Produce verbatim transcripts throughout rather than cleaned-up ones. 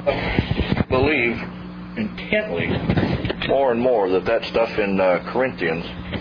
believe intently more and more that that stuff in uh, Corinthians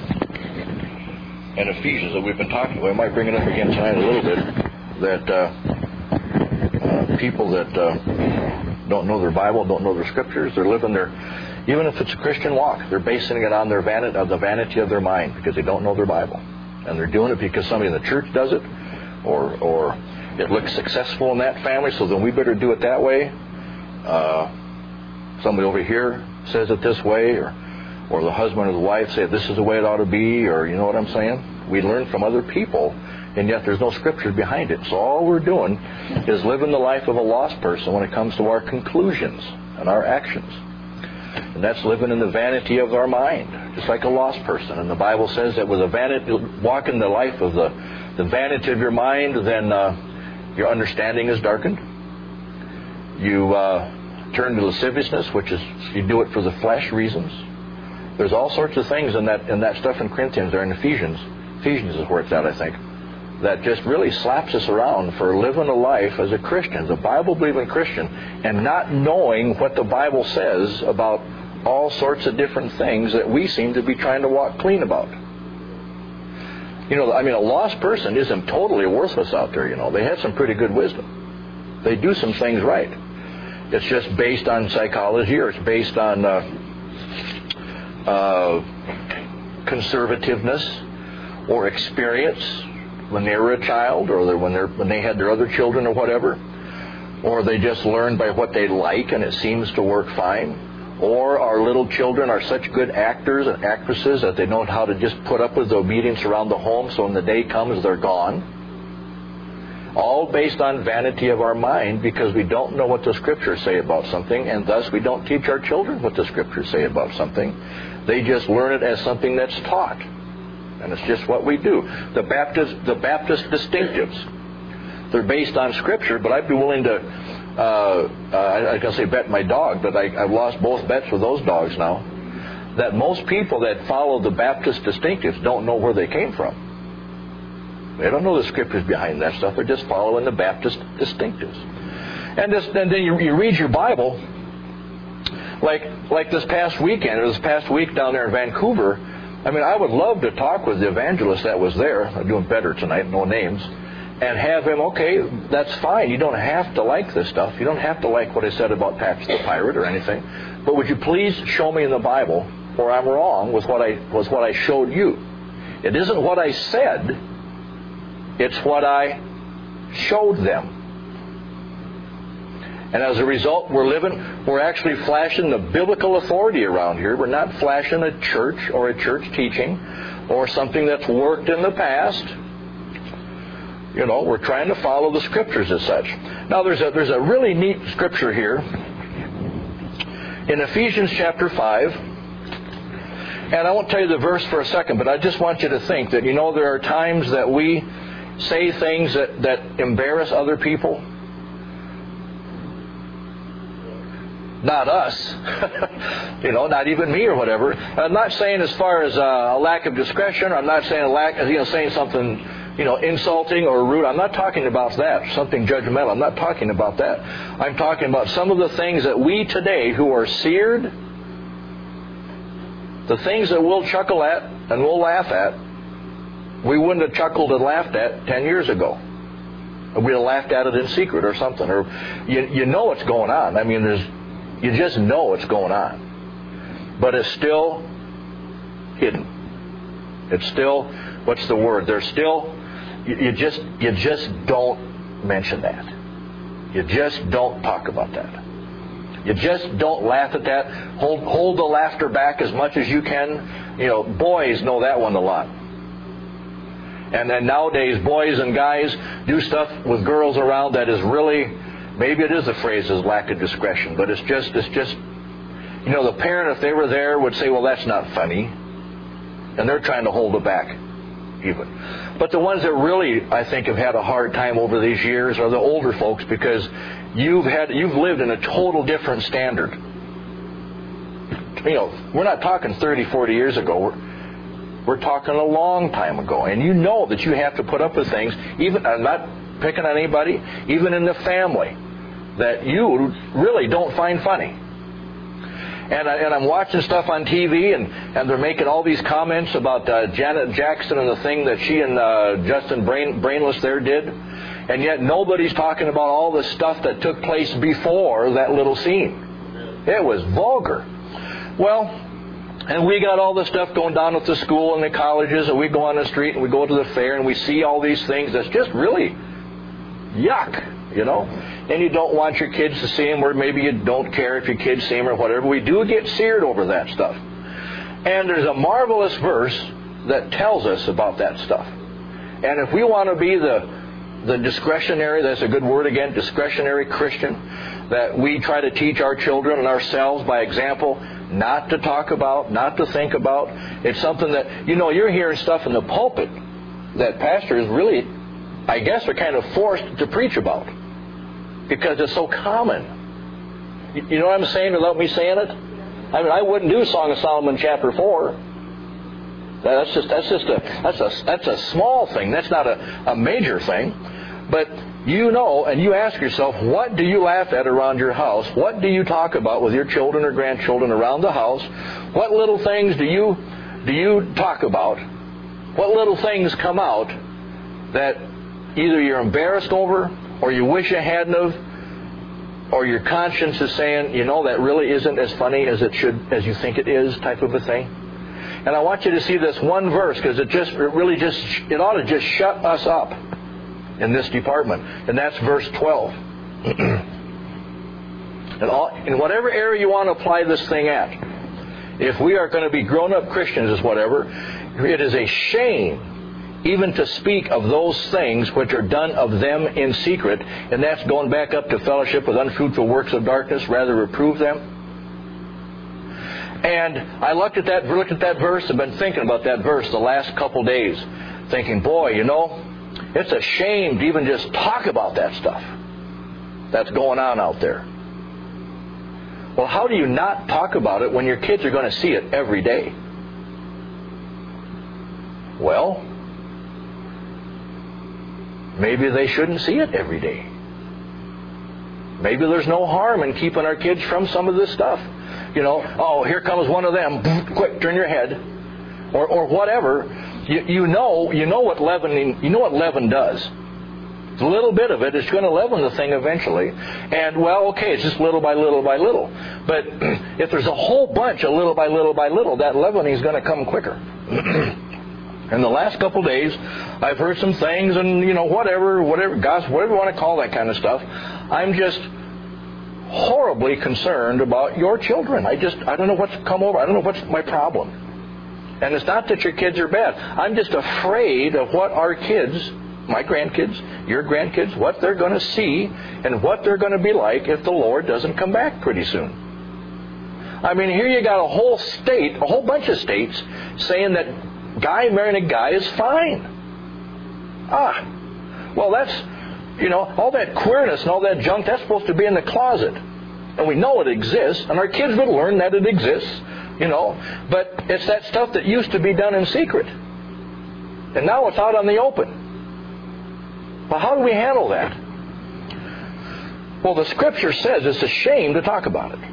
and Ephesians that we've been talking about, I might bring it up again tonight a little bit, that uh, uh, people that uh, don't know their Bible, don't know their Scriptures, they're living their, even if it's a Christian walk, they're basing it on their vanity, of the vanity of their mind because they don't know their Bible. And they're doing it because somebody in the church does it, or or it looks successful in that family, so then we better do it that way. Uh, somebody over here says it this way, or or the husband or the wife say this is the way it ought to be, or you know what I'm saying? We learn from other people, and yet there's no Scriptures behind it. So all we're doing is living the life of a lost person when it comes to our conclusions and our actions. And that's living in the vanity of our mind, just like a lost person. And the Bible says that with a vanity, walk in the life of the, the vanity of your mind, then uh, your understanding is darkened. You uh, turn to lasciviousness, which is you do it for the flesh reasons. There's all sorts of things in that in that stuff in Corinthians or in Ephesians. Ephesians is where it's at, I think. That just really slaps us around for living a life as a Christian, as a Bible-believing Christian, and not knowing what the Bible says about all sorts of different things that we seem to be trying to walk clean about. You know, I mean, a lost person isn't totally worthless out there, you know. They have some pretty good wisdom. They do some things right. It's just based on psychology, or it's based on uh, uh, conservativeness or experience when they were a child, or when, they're, when they had their other children or whatever. Or they just learn by what they like and it seems to work fine. Or our little children are such good actors and actresses that they know how to just put up with the obedience around the home, so when the day comes, they're gone. All based on vanity of our mind, because we don't know what the Scriptures say about something, and thus we don't teach our children what the Scriptures say about something. They just learn it as something that's taught. And it's just what we do. The Baptist, the Baptist distinctives, they're based on Scripture, but I'd be willing to Uh, uh, I, I can say bet my dog, but I, I've lost both bets with those dogs now, that most people that follow the Baptist distinctives don't know where they came from. They don't know the Scriptures behind that stuff. They're just following the Baptist distinctives. And, this, and then you, you read your Bible, like like this past weekend, or this past week down there in Vancouver. I mean, I would love to talk with the evangelist that was there. I'm doing better tonight, no names. And have him, okay, that's fine. You don't have to like this stuff. You don't have to like what I said about Pax the Pirate or anything. But would you please show me in the Bible where I'm wrong with what I was what I showed you? It isn't what I said. It's what I showed them. And as a result, we're living, we're actually flashing the biblical authority around here. We're not flashing a church or a church teaching or something that's worked in the past. You know, we're trying to follow the Scriptures as such. Now, there's a there's a really neat Scripture here in Ephesians chapter five. And I won't tell you the verse for a second, but I just want you to think that, you know, there are times that we say things that, that embarrass other people. Not us. You know, not even me or whatever. I'm not saying as far as a lack of discretion. I'm not saying a lack, you know, saying something, you know, insulting or rude. I'm not talking about that. Something judgmental. I'm not talking about that. I'm talking about some of the things that we today who are seared, the things that we'll chuckle at and we'll laugh at, we wouldn't have chuckled and laughed at ten years ago. We'd have laughed at it in secret or something. Or you, you know what's going on. I mean, there's, you just know what's going on. But it's still hidden. It's still, what's the word? There's still... You just you just don't mention that. You just don't talk about that. You just don't laugh at that. Hold hold the laughter back as much as you can. You know, boys know that one a lot. And then nowadays, boys and guys do stuff with girls around that is really, maybe it is a phrase as lack of discretion, but it's just it's just, you know, the parent, if they were there, would say, well, that's not funny. And they're trying to hold it back. Even. But the ones that really, I think, have had a hard time over these years are the older folks, because you've had you've lived in a total different standard. You know, we're not talking thirty, forty years ago. We're, we're talking a long time ago. And you know that you have to put up with things, even, I'm not picking on anybody, even in the family. that you really don't find funny. And, I, and I'm watching stuff on T V, and, and they're making all these comments about uh, Janet Jackson and the thing that she and uh, Justin Brain, Brainless there did. And yet nobody's talking about all the stuff that took place before that little scene. It was vulgar. Well, and we got all this stuff going down at the school and the colleges, and we go on the street and we go to the fair and we see all these things that's just really yuck, you know. And you don't want your kids to see them, or maybe you don't care if your kids see them or whatever. We do get seared over that stuff. And there's a marvelous verse that tells us about that stuff. And if we want to be the the discretionary, that's a good word again, discretionary Christian, that we try to teach our children and ourselves by example, not to talk about, not to think about. It's something that, you know, you're hearing stuff in the pulpit that pastors really, I guess, are kind of forced to preach about because it's so common. You know what I'm saying without me saying it? I mean, I wouldn't do Song of Solomon chapter four. That's just that's just a that's a that's a small thing. That's not a, a major thing. But you know, and you ask yourself, what do you laugh at around your house? What do you talk about with your children or grandchildren around the house? What little things do you do you talk about? What little things come out that either you're embarrassed over, or you wish you hadn't have, or your conscience is saying, you know, that really isn't as funny as it should, as you think it is, type of a thing? And I want you to see this one verse, because it just, it really just, it ought to just shut us up in this department. And that's verse twelve. And all, in whatever area you want to apply this thing at, if we are going to be grown-up Christians, is whatever, it is a shame even to speak of those things which are done of them in secret. And that's going back up to fellowship with unfruitful works of darkness, rather reprove them. And I looked at that, looked at that verse, I've been thinking about that verse the last couple days, thinking, boy, you know, it's a shame to even just talk about that stuff that's going on out there. Well, how do you not talk about it when your kids are going to see it every day? Well, maybe they shouldn't see it every day. Maybe there's no harm in keeping our kids from some of this stuff. You know, oh, here comes one of them. Quick, turn your head, or or whatever. You, you know, you know what leavening. You know what leaven does. It's a little bit of it. It's going to leaven the thing eventually. And well, okay, it's just little by little by little. But if there's a whole bunch of little by little by little, that leavening is going to come quicker. In the last couple of days, I've heard some things, and you know, whatever, whatever, gosh, whatever you want to call that kind of stuff. I'm just horribly concerned about your children. I just, I don't know what's come over. I don't know what's my problem. And it's not that your kids are bad. I'm just afraid of what our kids, my grandkids, your grandkids, what they're going to see and what they're going to be like if the Lord doesn't come back pretty soon. I mean, here you got a whole state, a whole bunch of states saying that guy marrying a guy is fine. Ah, well, that's, you know, all that queerness and all that junk, that's supposed to be in the closet. And we know it exists, and our kids would learn that it exists, you know. But it's that stuff that used to be done in secret. And now it's out on the open. Well, how do we handle that? Well, the Scripture says it's a shame to talk about it.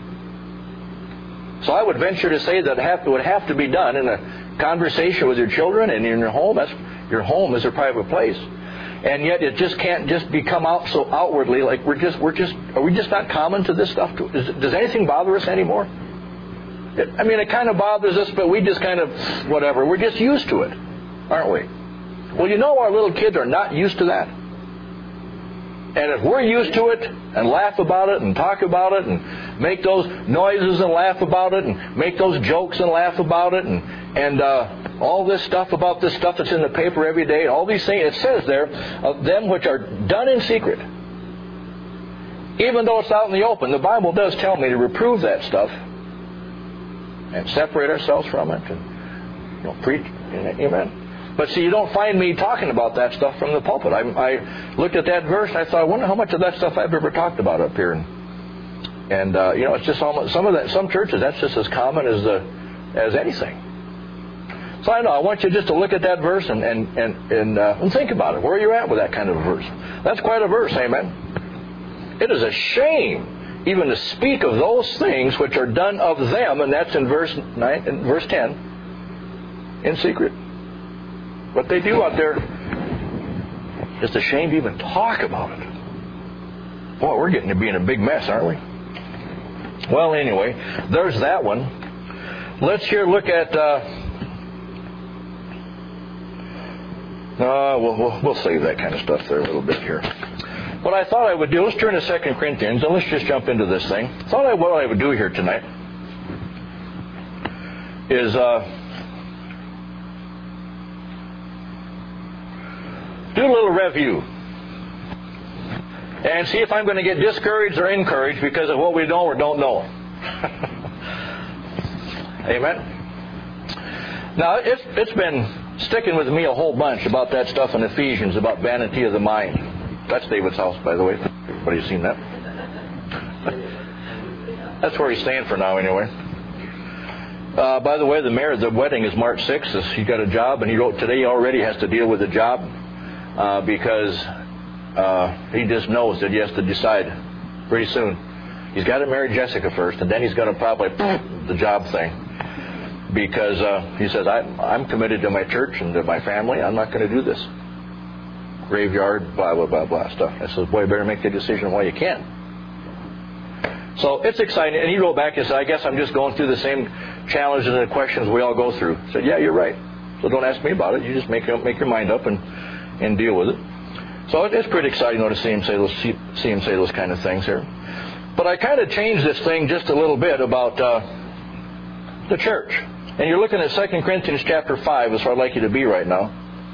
So I would venture to say that it would have to be done in a conversation with your children and in your home. That's, your home is a private place. And yet it just can't just be come out so outwardly, like we're just, we're just, are we just not common to this stuff? Does, does anything bother us anymore? It, I mean, it kind of bothers us, but we just kind of, whatever, we're just used to it, aren't we? Well, you know, our little kids are not used to that. And if we're used to it and laugh about it and talk about it and make those noises and laugh about it and make those jokes and laugh about it and, and uh, all this stuff about this stuff that's in the paper every day, all these things, it says there, of them which are done in secret. Even though it's out in the open, the Bible does tell me to reprove that stuff and separate ourselves from it and, you know, preach. Amen. But see, you don't find me talking about that stuff from the pulpit. I, I looked at that verse and I thought, I wonder how much of that stuff I've ever talked about up here. And, and uh, you know, it's just almost, some of that, some churches, that's just as common as the, as anything. So I know, I want you just to look at that verse and and and and, uh, and think about it. Where you're at with that kind of a verse. That's quite a verse, amen. It is a shame even to speak of those things which are done of them, and that's in verse nine, in verse ten, in secret. What they do out there, it's a shame to even talk about it. Boy, we're getting to be in a big mess, aren't we? Well, anyway, there's that one. Let's here look at... Uh, Uh, we'll, we'll, we'll save that kind of stuff there a little bit here. What I thought I would do, let's turn to Second Corinthians, and let's just jump into this thing. I thought I, what I would do here tonight is uh, do a little review and see if I'm going to get discouraged or encouraged because of what we know or don't know. Amen? Now, it's, it's been sticking with me a whole bunch about that stuff in Ephesians, about vanity of the mind. That's David's house, by the way. Everybody's seen that? That's where he's staying for now, anyway. Uh, by the way, the marriage, the wedding is March sixth. He's got a job, and he wrote today he already has to deal with the job uh, because uh, he just knows that he has to decide pretty soon. He's got to marry Jessica first, and then he's going to probably the job thing. Because uh, he says, I, I'm committed to my church and to my family. I'm not going to do this graveyard, blah, blah, blah, blah stuff. I says, boy, you better make the decision while you can. So it's exciting. And he wrote back and said, I guess I'm just going through the same challenges and questions we all go through. I said, yeah, you're right. So don't ask me about it. You just make, make your mind up and, and deal with it. So it, it's pretty exciting though, to see him say those, see, see him say those kind of things here. But I kind of changed this thing just a little bit about uh, the church. And you're looking at Second Corinthians chapter five, is where I'd like you to be right now.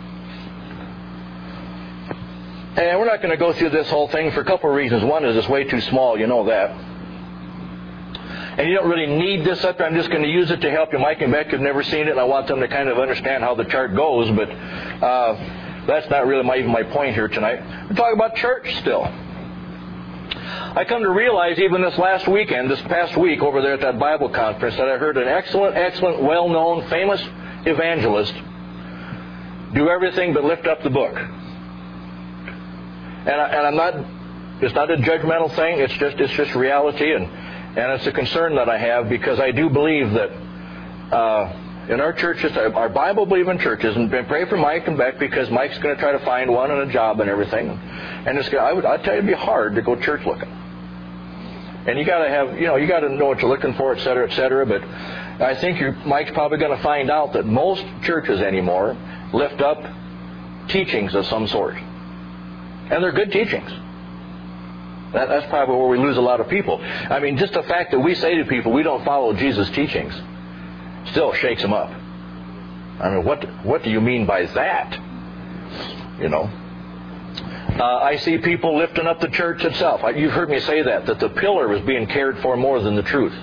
And we're not going to go through this whole thing for a couple of reasons. One is it's way too small, you know that. And you don't really need this up there. I'm just going to use it to help you. Mike and Beck have never seen it, and I want them to kind of understand how the chart goes, but uh, that's not really my, even my point here tonight. We're talking about church still. I come to realize even this last weekend, this past week over there at that Bible conference, that I heard an excellent, excellent, well-known, famous evangelist do everything but lift up the book. And, I, and I'm not, it's not a judgmental thing, it's just it's just reality, and, and it's a concern that I have because I do believe that uh, in our churches, our Bible-believing churches, and pray for Mike and Beck because Mike's going to try to find one and a job and everything. And it's I would I'd tell you it'd be hard to go church looking. And you got to have, you know, you got to know what you're looking for, et cetera, et cetera. But I think you're, Mike's probably going to find out that most churches anymore lift up teachings of some sort. And they're good teachings. That, that's probably where we lose a lot of people. I mean, just the fact that we say to people we don't follow Jesus' teachings still shakes them up. I mean, what what do you mean by that? You know. Uh, I see people lifting up the church itself. You've heard me say that, that the pillar was being cared for more than the truth.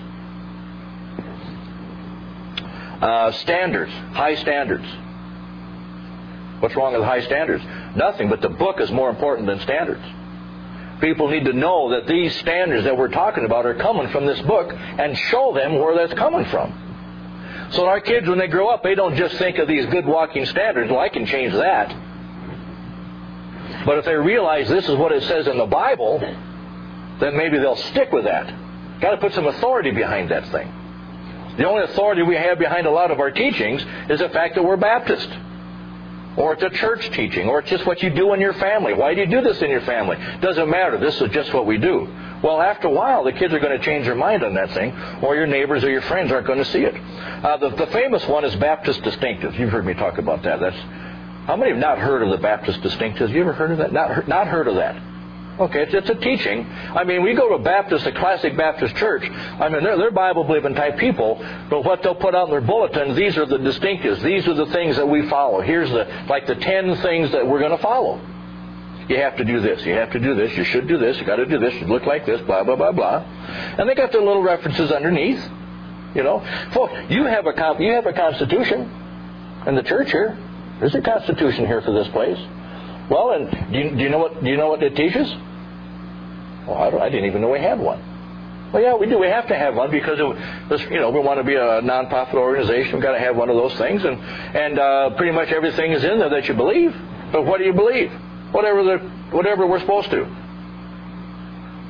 Uh, standards, high standards. What's wrong with high standards? Nothing, but the book is more important than standards. People need to know that these standards that we're talking about are coming from this book and show them where that's coming from. So our kids, when they grow up, they don't just think of these good walking standards. Well, I can change that. But if they realize this is what it says in the Bible, then maybe they'll stick with that. Got to put some authority behind that thing. The only authority we have behind a lot of our teachings is the fact that we're Baptist. Or it's a church teaching, or it's just what you do in your family. Why do you do this in your family? Doesn't matter. This is just what we do. Well, after a while, the kids are going to change their mind on that thing, or your neighbors or your friends aren't going to see it. Uh, the, the famous one is Baptist distinctives. You've heard me talk about that. That's How many have not heard of the Baptist distinctives? You ever heard of that? Not, not heard of that. Okay, it's, it's a teaching. I mean, we go to a Baptist, a classic Baptist church. I mean, they're, they're Bible-believing type people, but what they'll put out in their bulletin, these are the distinctives. These are the things that we follow. Here's the like the ten things that we're going to follow. You have to do this. You have to do this. You should do this. You got to do this. You look like this. Blah blah blah blah. And they got their little references underneath. You know, folks, you have a you have a constitution in the church here. There's a constitution here for this place. Well, and do you, do you know what do you know what it teaches? Well, I, don't, I didn't even know we had one. Well, yeah, we do. We have to have one because of this, you know, we want to be a nonprofit organization. We've got to have one of those things, and and uh, pretty much everything is in there that you believe. But what do you believe? Whatever the whatever we're supposed to.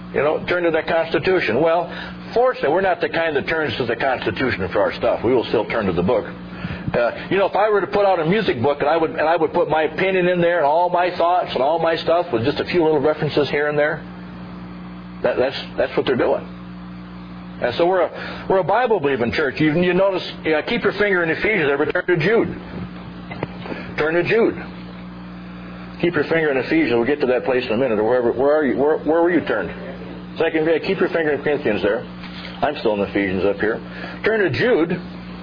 You know, turn to the Constitution. Well, fortunately, we're not the kind that turns to the Constitution for our stuff. We will still turn to the book. Uh, you know, if I were to put out a music book and I would and I would put my opinion in there and all my thoughts and all my stuff with just a few little references here and there, that, that's that's what they're doing. And so we're a we're a Bible believing church. You, you notice, you know, keep your finger in Ephesians. Ever turn to Jude? Turn to Jude. Keep your finger in Ephesians. We'll get to that place in a minute. Or wherever, where are you? Where, where were you turned? Second, keep your finger in Corinthians there. I'm still in Ephesians up here. Turn to Jude.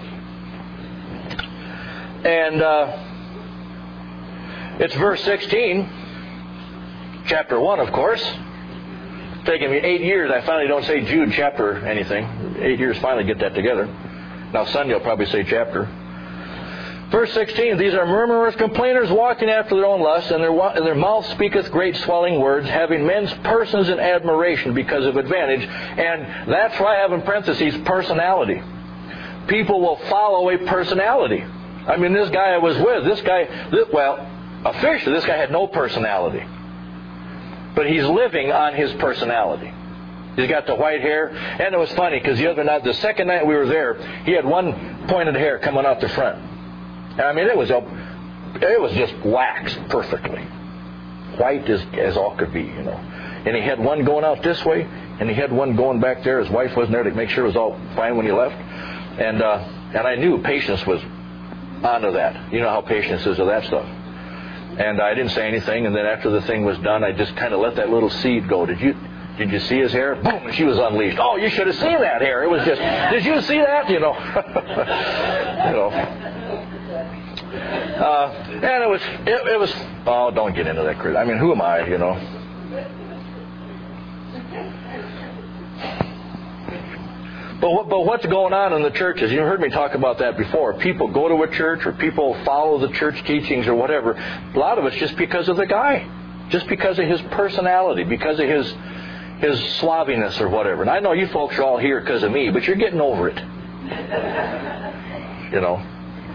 And uh, it's verse sixteen, chapter one, of course. It's taken me eight years. I finally don't say Jude chapter anything. Eight years finally get that together. Now Sunday will probably say chapter. Verse sixteen, these are murmurers, complainers, walking after their own lusts, and their, and their mouth speaketh great swelling words, having men's persons in admiration because of advantage. And that's why I have in parentheses personality. People will follow a personality. I mean, this guy I was with, this guy, this, well, officially, this guy had no personality. But he's living on his personality. He's got the white hair. And it was funny, because the other night, the second night we were there, he had one pointed hair coming out the front. I mean, it was a, it was just waxed perfectly. White as, as all could be, you know. And he had one going out this way, and he had one going back there. His wife wasn't there to make sure it was all fine when he left. And, uh, and I knew patience was onto that. You know how patience is of that stuff. And I didn't say anything, and then after the thing was done, I just kind of let that little seed go. Did you did you see his hair? Boom! And she was unleashed. Oh, you should have seen that hair. It was just, did you see that? You know. you know. Uh, and it was, it, it was, oh, don't get into that, Chris. I mean, who am I, you know? But, what, but what's going on in the churches? You heard me talk about that before. People go to a church, or people follow the church teachings or whatever. A lot of it's just because of the guy. Just because of his personality, because of his his slobbiness or whatever. And I know you folks are all here because of me, but you're getting over it. You know.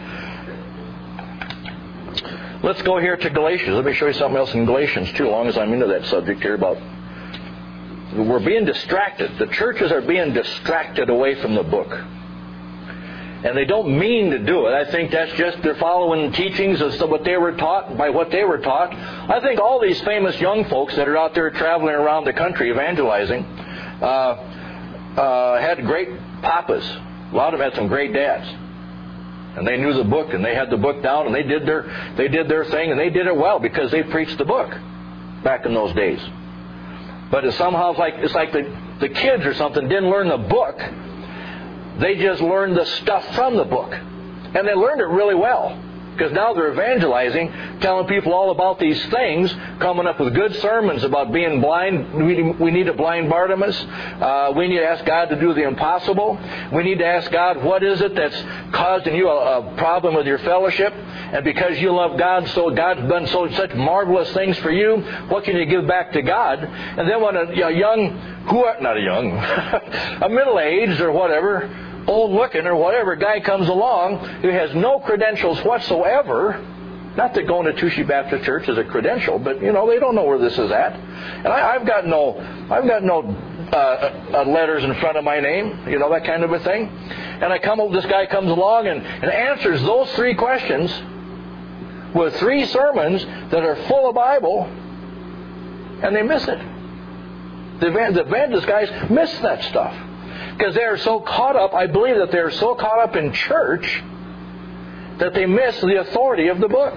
Let's go here to Galatians. Let me show you something else in Galatians too, as long as I'm into that subject here about we're being distracted. The churches are being distracted away from the book. And they don't mean to do it. I think that's just they're following teachings of what they were taught, by what they were taught. I think all these famous young folks that are out there traveling around the country evangelizing uh, uh, had great papas. A lot of them had some great dads. And they knew the book, and they had the book down, and they did their they did their thing, and they did it well because they preached the book back in those days. But it's somehow it's like it's like the, the kids or something didn't learn the book. They just learned the stuff from the book. And they learned it really well. Because now they're evangelizing, telling people all about these things, coming up with good sermons about being blind. We, we need to blind Bartimaeus. Uh, we need to ask God to do the impossible. We need to ask God, what is it that's causing you a, a problem with your fellowship? And because you love God, so God's done so such marvelous things for you, what can you give back to God? And then when a, a young, who are, not a young, a middle-aged or whatever, old-looking or whatever guy comes along who has no credentials whatsoever. Not that going to Touchy Baptist Church is a credential, but you know they don't know where this is at. And I, I've got no, I've got no uh, uh, letters in front of my name, you know, that kind of a thing. And I come, this guy comes along and, and answers those three questions with three sermons that are full of Bible, and they miss it. The, the evangelist guys miss that stuff. Because they are so caught up, I believe that they are so caught up in church that they miss the authority of the book.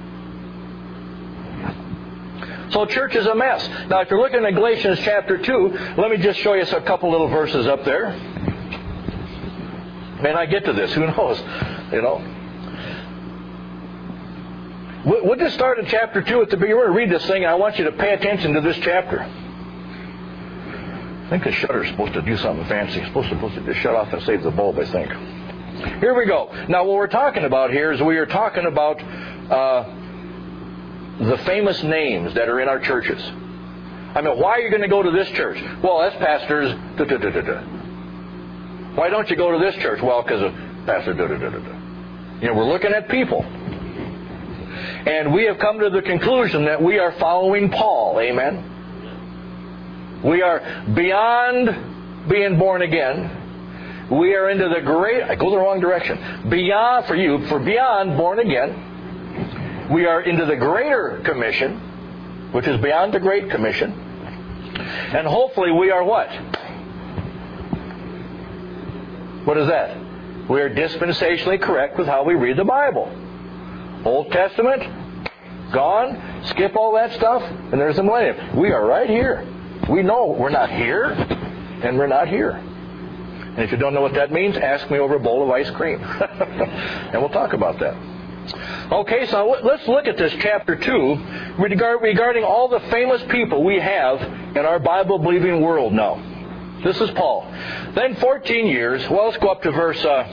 So church is a mess. Now if you're looking at Galatians chapter two, let me just show you a couple little verses up there. May I get to this? Who knows? You know. We'll just start in chapter two at the beginning. We're going to read this thing, and I want you to pay attention to this chapter. I think the shutter's supposed to do something fancy. It's supposed to, supposed to just shut off and save the bulb, I think. Here we go. Now, what we're talking about here is we are talking about uh, the famous names that are in our churches. I mean, why are you going to go to this church? Well, that's pastor's da-da-da-da-da. Why don't you go to this church? Well, because of pastor da-da-da-da-da. You know, we're looking at people. And we have come to the conclusion that we are following Paul. Amen? We are beyond being born again. We are into the great... I go the wrong direction. Beyond, for you, for beyond born again. We are into the greater commission, which is beyond the Great Commission. And hopefully we are what? What is that? We are dispensationally correct with how we read the Bible. Old Testament, gone, skip all that stuff, and there's the millennium. We are right here. We know we're not here, and we're not here. And if you don't know what that means, ask me over a bowl of ice cream. And we'll talk about that. Okay, so let's look at this chapter two regarding all the famous people we have in our Bible-believing world now. This is Paul. Then fourteen years, well, let's go up to verse uh,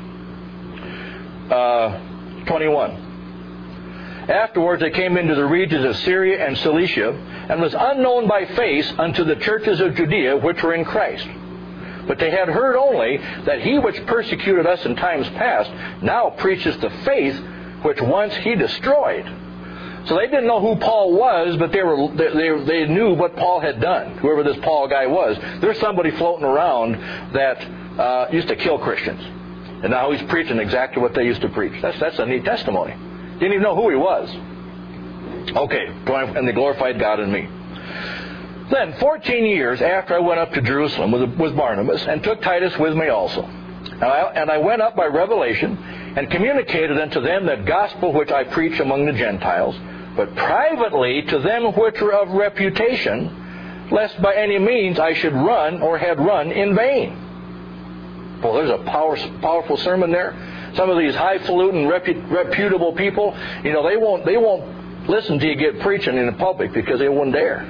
uh, twenty-one. Afterwards they came into the regions of Syria and Cilicia, and was unknown by face unto the churches of Judea which were in Christ. But they had heard only that he which persecuted us in times past now preacheth the faith which once he destroyed. So they didn't know who Paul was, but they were they, they, they knew what Paul had done, whoever this Paul guy was. There's somebody floating around that uh, used to kill Christians. And now he's preaching exactly what they used to preach. That's, that's a neat testimony. Didn't even know who he was. Okay, and they glorified God in me. Then, fourteen years after I went up to Jerusalem with, with Barnabas, and took Titus with me also. And I, and I went up by revelation, and communicated unto them that gospel which I preach among the Gentiles, but privately to them which were of reputation, lest by any means I should run or had run in vain. Well, there's a power, powerful sermon there. Some of these highfalutin, repu- reputable people, you know, they won't they won't listen to you get preaching in the public because they wouldn't dare.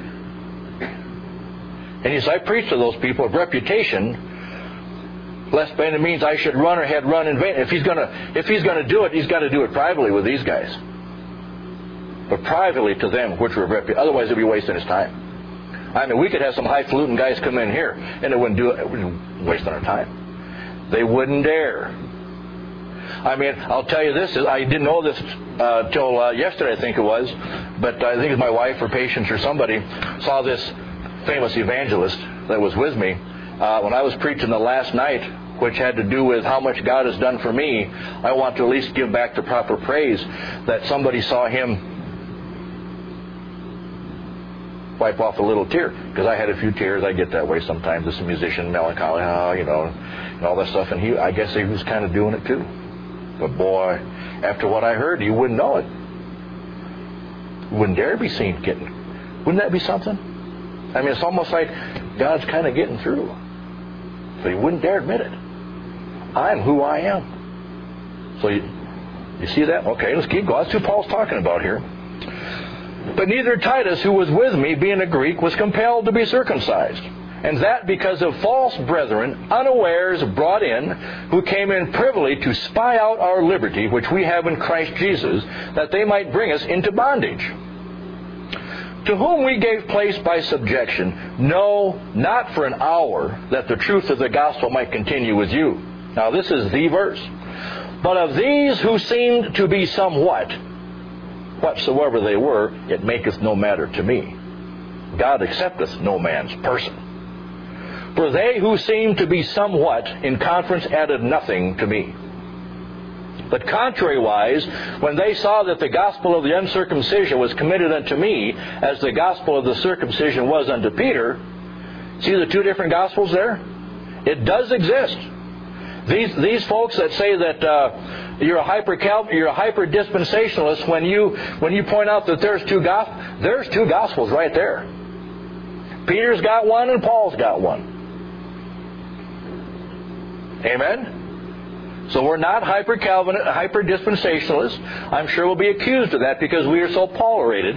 And he says, I preach to those people of reputation, lest by any means I should run or had run in vain. If he's gonna if he's gonna do it, he's got to do it privately with these guys. But privately to them which were of reputation. Otherwise, he'll be wasting his time. I mean, we could have some highfalutin guys come in here, and it wouldn't do it. It wouldn't waste our time. They wouldn't dare. I mean, I'll tell you this, I didn't know this uh, till uh, yesterday, I think it was, but I think it was my wife or Patience or somebody saw this famous evangelist that was with me uh, when I was preaching the last night, which had to do with how much God has done for me. I want to at least give back the proper praise that somebody saw him wipe off a little tear, because I had a few tears. I get that way sometimes as a musician, melancholy, oh, you know, and all that stuff, and he, I guess he was kind of doing it too. But boy, after what I heard, you wouldn't know it. You wouldn't dare be seen getting. Wouldn't that be something? I mean, it's almost like God's kind of getting through. So you wouldn't dare admit it. I'm who I am. So you, you see that? Okay, let's keep going. That's who Paul's talking about here. But neither Titus, who was with me, being a Greek, was compelled to be circumcised. And that because of false brethren, unawares brought in, who came in privily to spy out our liberty, which we have in Christ Jesus, that they might bring us into bondage. To whom we gave place by subjection, no, not for an hour, that the truth of the gospel might continue with you. Now this is the verse. But of these who seemed to be somewhat, whatsoever they were, it maketh no matter to me. God accepteth no man's person. For they who seemed to be somewhat in conference added nothing to me. But contrariwise, when they saw that the gospel of the uncircumcision was committed unto me, as the gospel of the circumcision was unto Peter, see the two different gospels there? It does exist. These these folks that say that uh, you're a hyper you're a hyper dispensationalist when you when you point out that there's two gospels, there's two gospels right there. Peter's got one and Paul's got one. Amen? So we're not hyper-Calvinist, hyper-dispensationalists. I'm sure we'll be accused of that because we are so Paul-rated.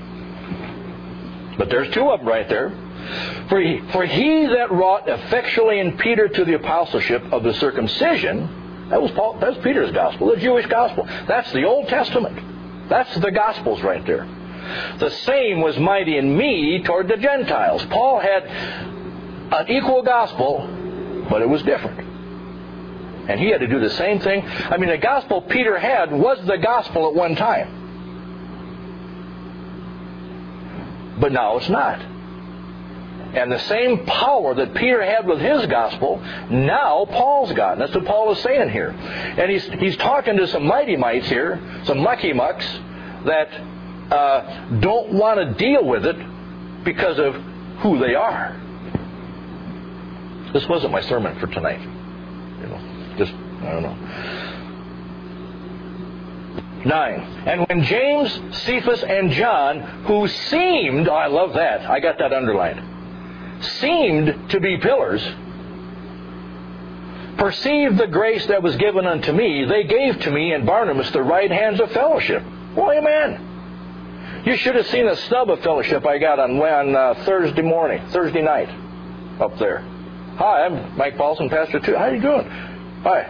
But there's two of them right there. For he, for he that wrought effectually in Peter to the apostleship of the circumcision, that was Paul, that's Peter's gospel, the Jewish gospel. That's the Old Testament. That's the Gospels right there. The same was mighty in me toward the Gentiles. Paul had an equal gospel, but it was different. And he had to do the same thing. I mean, the gospel Peter had was the gospel at one time. But now it's not. And the same power that Peter had with his gospel, now Paul's got. And that's what Paul is saying here. And he's he's talking to some mighty mites here, some mucky mucks, that uh, don't want to deal with it because of who they are. This wasn't my sermon for tonight. You know, just, I don't know. Nine. And when James, Cephas, and John, who seemed, oh, I love that, I got that underlined, seemed to be pillars, perceived the grace that was given unto me, they gave to me and Barnabas the right hands of fellowship. Well, amen. You should have seen a stub of fellowship I got on, on uh, Thursday morning, Thursday night, up there. Hi, I'm Mike Paulson, Pastor two. How you doing? Hi.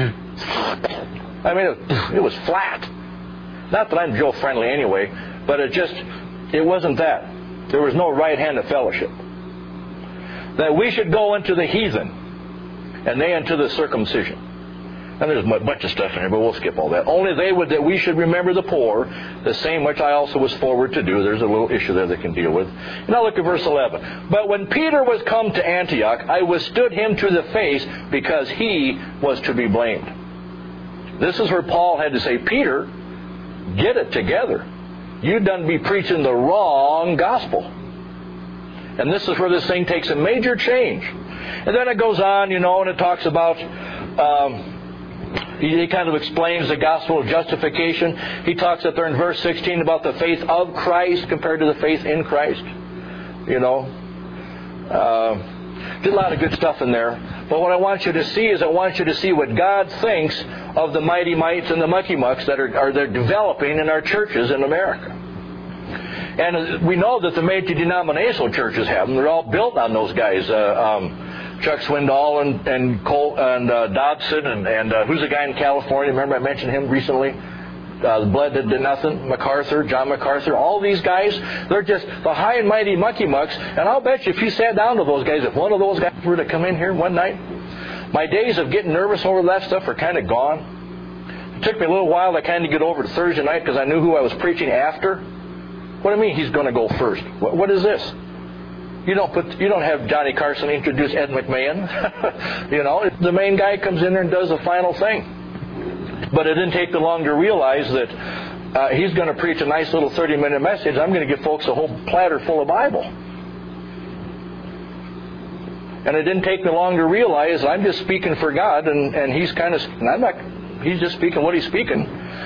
I mean, it, it was flat. Not that I'm Joe friendly anyway, but it just, it wasn't that. There was no right hand of fellowship. That we should go into the heathen, and they into the circumcision. And there's a bunch of stuff in here, but we'll skip all that. Only they would that we should remember the poor, the same which I also was forward to do. There's a little issue there that can deal with. And now look at verse eleven. But when Peter was come to Antioch, I withstood him to the face, because he was to be blamed. This is where Paul had to say, Peter, get it together. You done be preaching the wrong gospel. And this is where this thing takes a major change. And then it goes on, you know, and it talks about... Um, He kind of explains the gospel of justification. He talks up there in verse sixteen about the faith of Christ compared to the faith in Christ. You know, uh, did a lot of good stuff in there. But what I want you to see is I want you to see what God thinks of the mighty mites and the mucky mucks that are, are they're developing in our churches in America. And we know that the major denominational churches have them. They're all built on those guys. Uh, um, Chuck Swindoll and and, Cole, and uh, Dodson and, and uh, who's the guy in California? Remember I mentioned him recently? Uh, the blood that did nothing. MacArthur, John MacArthur. All these guys, they're just the high and mighty mucky mucks. And I'll bet you if you sat down to those guys, if one of those guys were to come in here one night, my days of getting nervous over that stuff are kind of gone. It took me a little while to kind of get over to Thursday night because I knew who I was preaching after. What do you mean he's going to go first? What, what is this? You don't put. You don't have Johnny Carson introduce Ed McMahon. You know, the main guy comes in there and does the final thing. But it didn't take me long to realize that uh, he's going to preach a nice little thirty-minute message. I'm going to give folks a whole platter full of Bible. And it didn't take me long to realize I'm just speaking for God, and, and he's kind of. And I'm not. He's just speaking what he's speaking.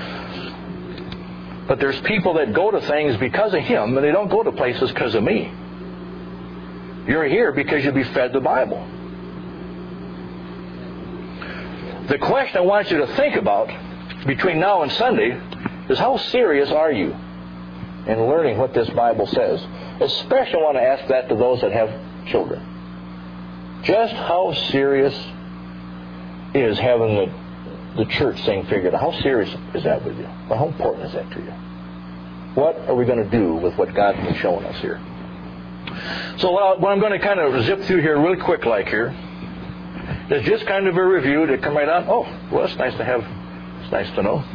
But there's people that go to things because of him, and they don't go to places because of me. You're here because you'll be fed the Bible. The question I want you to think about between now and Sunday is how serious are you in learning what this Bible says? Especially I want to ask that to those that have children. Just how serious is having the, the church thing figured out? How serious is that with you? Well, how important is that to you? What are we going to do with what God has shown us here? So what I'm going to kind of zip through here really quick like here is just kind of a review to come right on. Oh, well, it's nice to have, it's nice to know.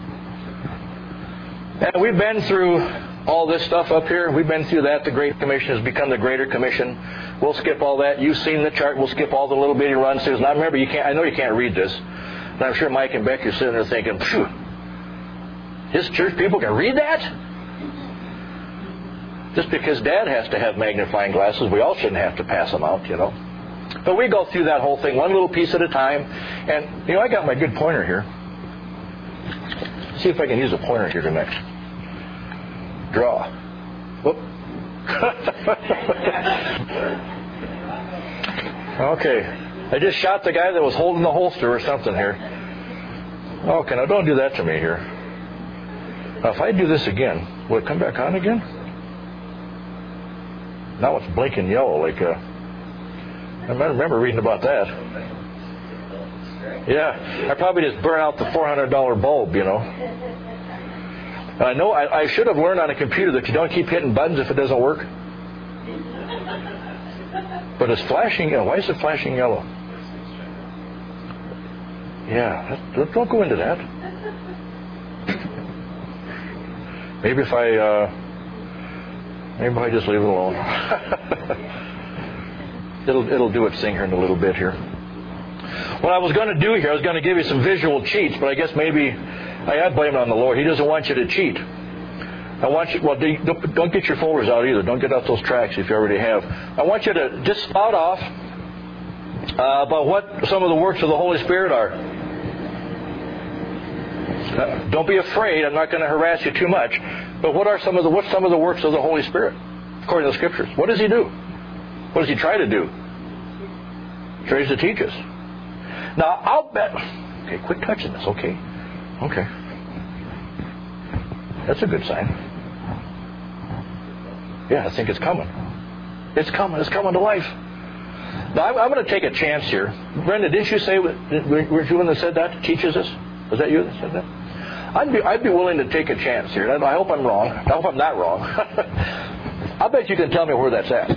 And we've been through all this stuff up here. We've been through that. The Great Commission has become the Greater Commission. We'll skip all that. You've seen the chart. We'll skip all the little bitty run throughs. Now remember, you can't. I know you can't read this. And I'm sure Mike and Becky are sitting there thinking, phew, his church people can read that? Just because Dad has to have magnifying glasses, we all shouldn't have to pass them out, you know. But we go through that whole thing one little piece at a time. And, you know, I got my good pointer here. Let's see if I can use a pointer here tonight. Draw. Whoop. Okay. I just shot the guy that was holding the holster or something here. Okay, now don't do that to me here. Now, if I do this again, will it come back on again? Now it's blinking yellow like uh I remember reading about that. Yeah, I probably just burn out the four hundred dollars bulb, you know. I know I, I should have learned on a computer that you don't keep hitting buttons if it doesn't work. But it's flashing yellow. Why is it flashing yellow? Yeah, don't, don't go into that. Maybe if I... Uh, Maybe I just leave it alone. it'll it'll do its thing here in a little bit here. What I was going to do here, I was going to give you some visual cheats, but I guess maybe I I'd blame it on the Lord. He doesn't want you to cheat. I want you, well, don't, don't get your folders out either. Don't get out those tracks if you already have. I want you to just spout off uh, about what some of the works of the Holy Spirit are. Uh, don't be afraid. I'm not going to harass you too much. But what are some of the what's some of the works of the Holy Spirit according to the Scriptures? What does He do? What does He try to do? He tries to teach us. Now, I'll bet... Okay, quit touching this, okay? Okay. That's a good sign. Yeah, I think it's coming. It's coming. It's coming to life. Now, I'm, I'm going to take a chance here. Brenda, didn't you say... Were you one that said that? Teaches us? Was that you that said that? I'd be, I'd be willing to take a chance here. I hope I'm wrong. I hope I'm not wrong. I bet you can tell me where that's at.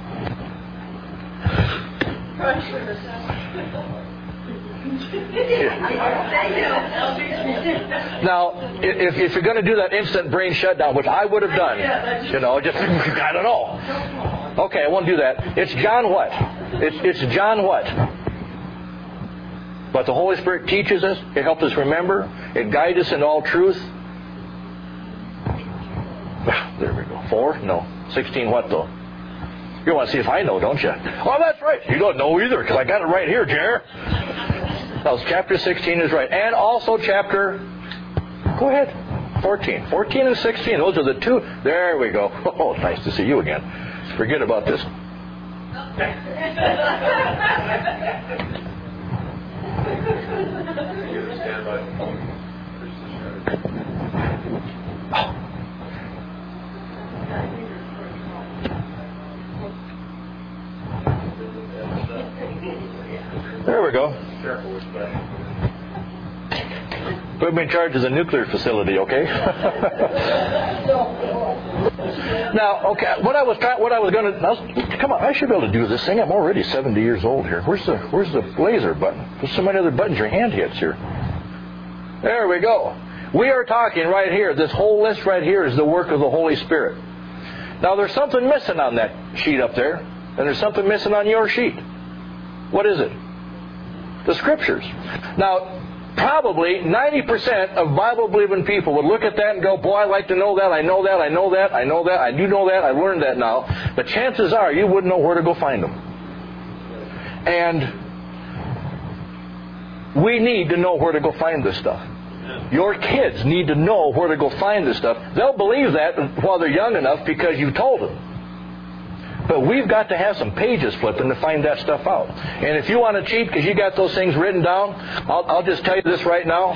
Now, if, if you're going to do that instant brain shutdown, which I would have done, you know, just, I don't know. Okay, I won't do that. It's John what? It's, it's John what? But the Holy Spirit teaches us. It helps us remember. It guides us in all truth. There we go. Four? No. Sixteen what though? You want to see if I know, don't you? Oh, that's right. You don't know either because I got it right here, Jer. No, chapter sixteen is right. And also chapter... Go ahead. fourteen. fourteen and sixteen. Those are the two. There we go. Oh, it's nice to see you again. Forget about this. There we go. Put me in charge of the nuclear facility, okay? Now, okay, what I was trying, what I was going to, come on, I should be able to do this thing. I'm already seventy years old here. Where's the, where's the laser button? There's so many other buttons your hand hits here. There we go. We are talking right here. This whole list right here is the work of the Holy Spirit. Now, there's something missing on that sheet up there, and there's something missing on your sheet. What is it? The Scriptures. Now, probably ninety percent of Bible-believing people would look at that and go, boy, I'd like to know that, I know that, I know that, I know that, I do know that, I learned that now. But chances are you wouldn't know where to go find them. And we need to know where to go find this stuff. Your kids need to know where to go find this stuff. They'll believe that while they're young enough because you told them. But we've got to have some pages flipping to find that stuff out. And if you want to cheat because you got those things written down, I'll, I'll just tell you this right now.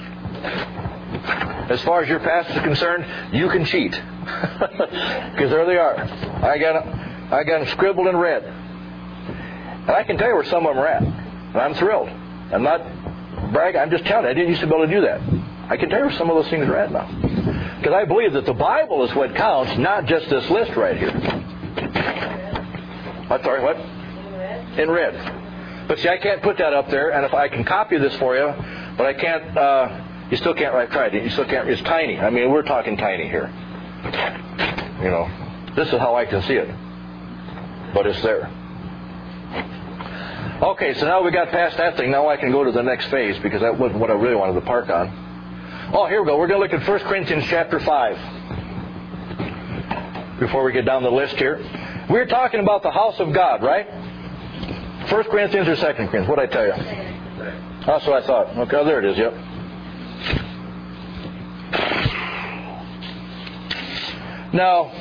As far as your past is concerned, you can cheat. Because there they are. I got them, I got them scribbled in red. And I can tell you where some of them are at. And I'm thrilled. I'm not bragging. I'm just telling you. I didn't used to be able to do that. I can tell you where some of those things are at now. Because I believe that the Bible is what counts, not just this list right here. I'm sorry, what? In red. But see, I can't put that up there, and if I can copy this for you, but I can't, uh, you still can't write, try it. You still can't, it's tiny. I mean, we're talking tiny here. You know, this is how I can see it. But it's there. Okay, so now we got past that thing. Now I can go to the next phase, because that wasn't what I really wanted to park on. Oh, here we go. We're going to look at First Corinthians chapter five. Before we get down the list here. We're talking about the house of God, right? First Corinthians or Second Corinthians? What did I tell you? That's what I thought. Okay, oh, there it is, yep. Now,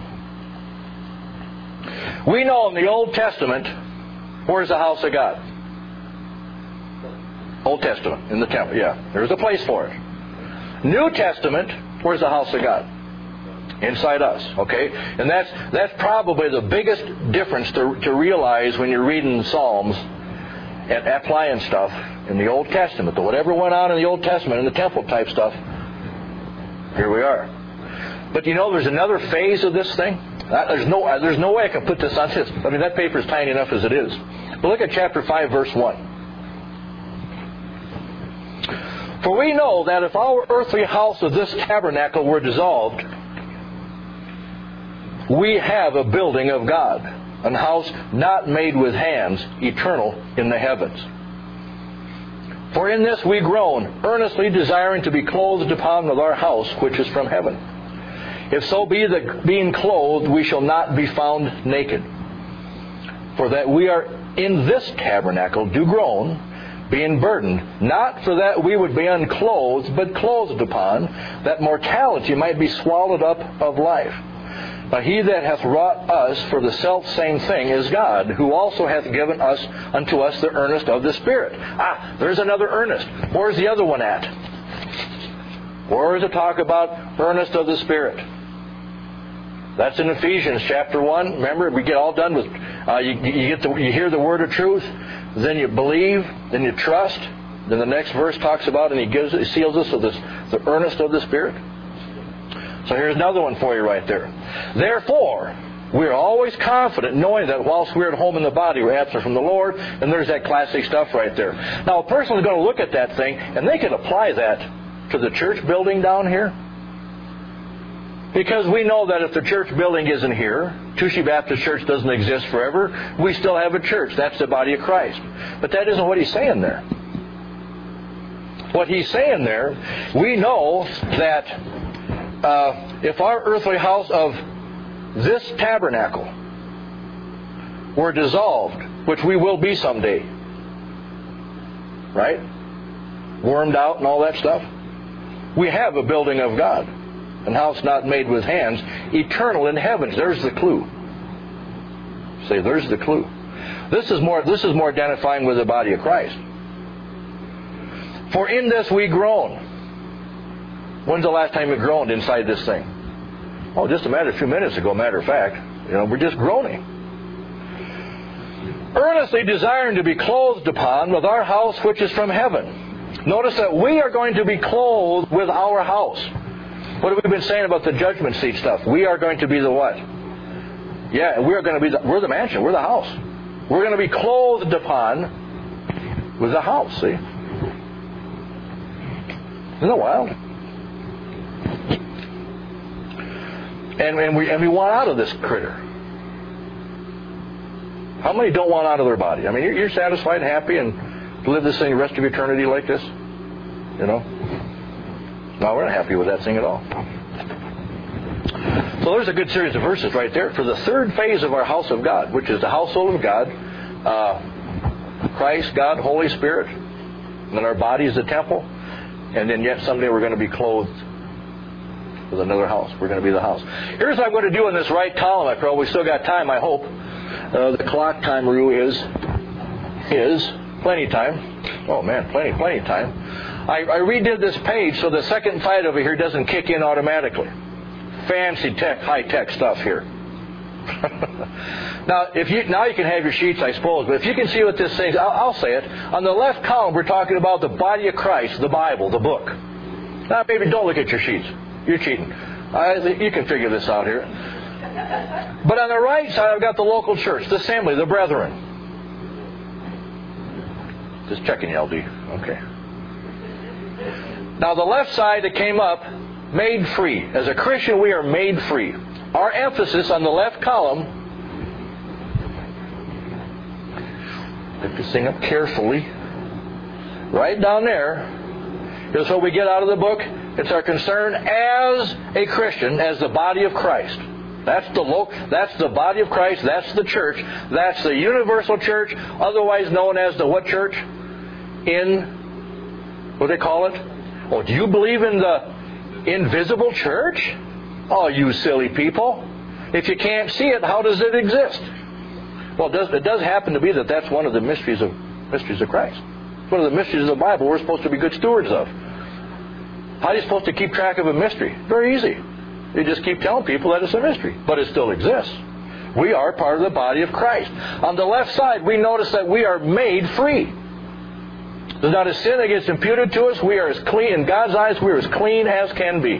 we know in the Old Testament, where's the house of God? Old Testament, in the temple, yeah. There's a place for it. New Testament, where's the house of God? Inside us, okay? And that's that's probably the biggest difference to, to realize when you're reading Psalms and applying stuff in the Old Testament. Whatever went on in the Old Testament, in the temple type stuff, here we are. But you know, there's another phase of this thing. There's no there's no way I can put this on this. I mean, that paper is tiny enough as it is. But look at chapter five, verse one. For we know that if our earthly house of this tabernacle were dissolved, we have a building of God, an house not made with hands, eternal in the heavens. For in this we groan, earnestly desiring to be clothed upon with our house which is from heaven. If so be that being clothed we shall not be found naked. For that we are in this tabernacle do groan, being burdened, not for that we would be unclothed, but clothed upon, that mortality might be swallowed up of life. Now he that hath wrought us for the selfsame thing is God, who also hath given us unto us the earnest of the Spirit. Ah, there's another earnest. Where's the other one at? Where is it talk about earnest of the Spirit? That's in Ephesians chapter one. Remember, we get all done with, uh, you, you, get the, you hear the word of truth, then you believe, then you trust. Then the next verse talks about, and he gives, he seals us with this, the earnest of the Spirit. So here's another one for you right there. Therefore, we are always confident, knowing that whilst we're at home in the body, we're absent from the Lord. And there's that classic stuff right there. Now, a person is going to look at that thing, and they can apply that to the church building down here. Because we know that if the church building isn't here, Touchy Baptist Church doesn't exist forever, we still have a church. That's the body of Christ. But that isn't what he's saying there. What he's saying there, we know that uh, if our earthly house of this tabernacle were dissolved, which we will be someday, right? Wormed out and all that stuff, we have a building of God. An house not made with hands, eternal in heavens. There's the clue. Say, there's the clue. This is more, this is more identifying with the body of Christ. For in this we groan. When's the last time you groaned inside this thing? Oh, just a matter, a few minutes ago, matter of fact. You know, we're just groaning. Earnestly desiring to be clothed upon with our house which is from heaven. Notice that we are going to be clothed with our house. What have we been saying about the judgment seat stuff? We are going to be the what? Yeah, we are going to be the, we're the mansion. We're the house. We're going to be clothed upon with the house, see? Isn't that wild? And, and, we, and we want out of this critter. How many don't want out of their body? I mean, you're, you're satisfied, happy, and to live this thing the rest of eternity like this? You know? No, we're not happy with that thing at all. So there's a good series of verses right there for the third phase of our house of God, which is the household of God, uh, Christ, God, Holy Spirit, and then our body is the temple, and then yet someday we're going to be clothed with another house. We're going to be the house. Here's what I'm going to do in this right column. After all, we still got time, I hope. Uh, the clock time rule is, is plenty time. Oh man, plenty, plenty time. I, I redid this page so the second fight over here doesn't kick in automatically. Fancy tech, high-tech stuff here. now, if you now you can have your sheets, I suppose, but if you can see what this says, I'll, I'll say it. On the left column, we're talking about the body of Christ, the Bible, the book. Now, maybe don't look at your sheets. You're cheating. I, you can figure this out here. But on the right side, I've got the local church, the assembly, the brethren. Just checking you, L D. Okay. Now, the left side that came up, made free. As a Christian, we are made free. Our emphasis on the left column, lift this thing up carefully, right down there, is what we get out of the book. It's our concern as a Christian, as the body of Christ. That's the lo- that's the body of Christ. That's the church. That's the universal church, otherwise known as the what church? In, what do they call it? Oh, do you believe in the invisible church? Oh, you silly people. If you can't see it, how does it exist? Well, it does, it does happen to be that that's one of the mysteries of mysteries of Christ. It's one of the mysteries of the Bible we're supposed to be good stewards of. How are you supposed to keep track of a mystery? Very easy. You just keep telling people that it's a mystery. But it still exists. We are part of the body of Christ. On the left side, we notice that we are made free. There's not a sin that gets imputed to us. We are as clean, in God's eyes, we are as clean as can be.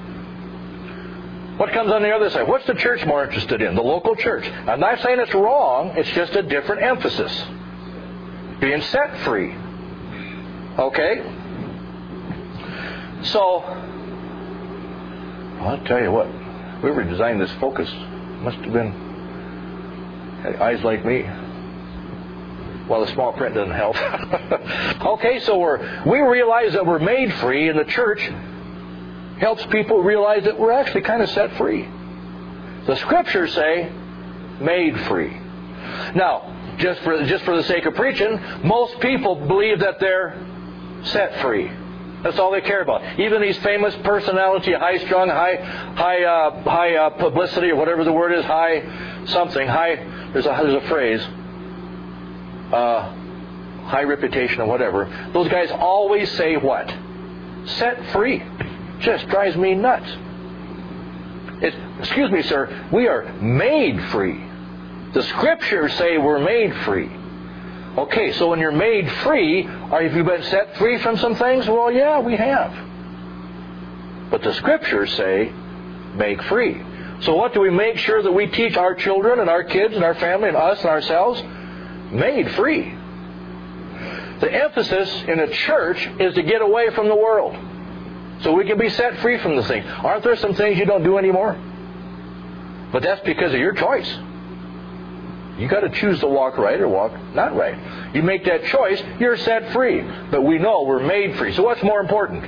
What comes on the other side? What's the church more interested in? The local church. I'm not saying it's wrong. It's just a different emphasis. Being set free. Okay? So, I'll tell you what. Whoever designed this focus must have been Eyes like me. Well, the small print doesn't help. Okay, so we're, we realize that we're made free, and the church helps people realize that we're actually kind of set free. The Scriptures say, made free. Now, just for, just for the sake of preaching, most people believe that they're set free. That's all they care about. Even these famous personality, high-strung, high, high, uh, high uh, publicity, or whatever the word is, high something, high. There's a there's a phrase. Uh, high reputation or whatever. Those guys always say what? Set free. Just drives me nuts. It, excuse me, sir. We are made free. The Scriptures say we're made free. Okay, so when you're made free, or have you been set free from some things? Well, yeah, we have. But the Scriptures say, make free. So what do we make sure that we teach our children and our kids and our family and us and ourselves? Made free. The emphasis in a church is to get away from the world, so we can be set free from the thing. Aren't there some things you don't do anymore? But that's because of your choice. You got to choose to walk right or walk not right. You make that choice, you're set free. But we know we're made free. So what's more important?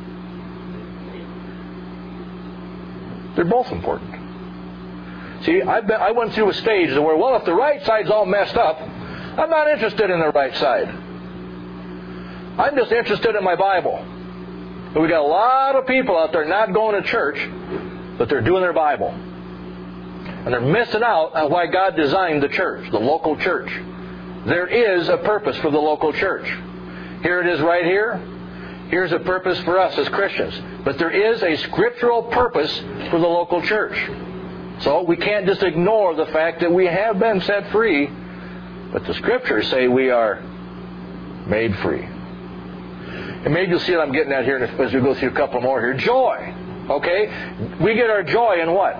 They're both important. See, I've been, I went through a stage where, well, if the right side's all messed up, I'm not interested in the right side. I'm just interested in my Bible. And we got a lot of people out there not going to church, but they're doing their Bible. And they're missing out on why God designed the church, the local church. There is a purpose for the local church. Here it is right here. Here's a purpose for us as Christians. But there is a scriptural purpose for the local church. So we can't just ignore the fact that we have been set free, but the Scriptures say we are made free. And maybe you'll see what I'm getting at here as we go through a couple more here. Joy. Okay? We get our joy in what?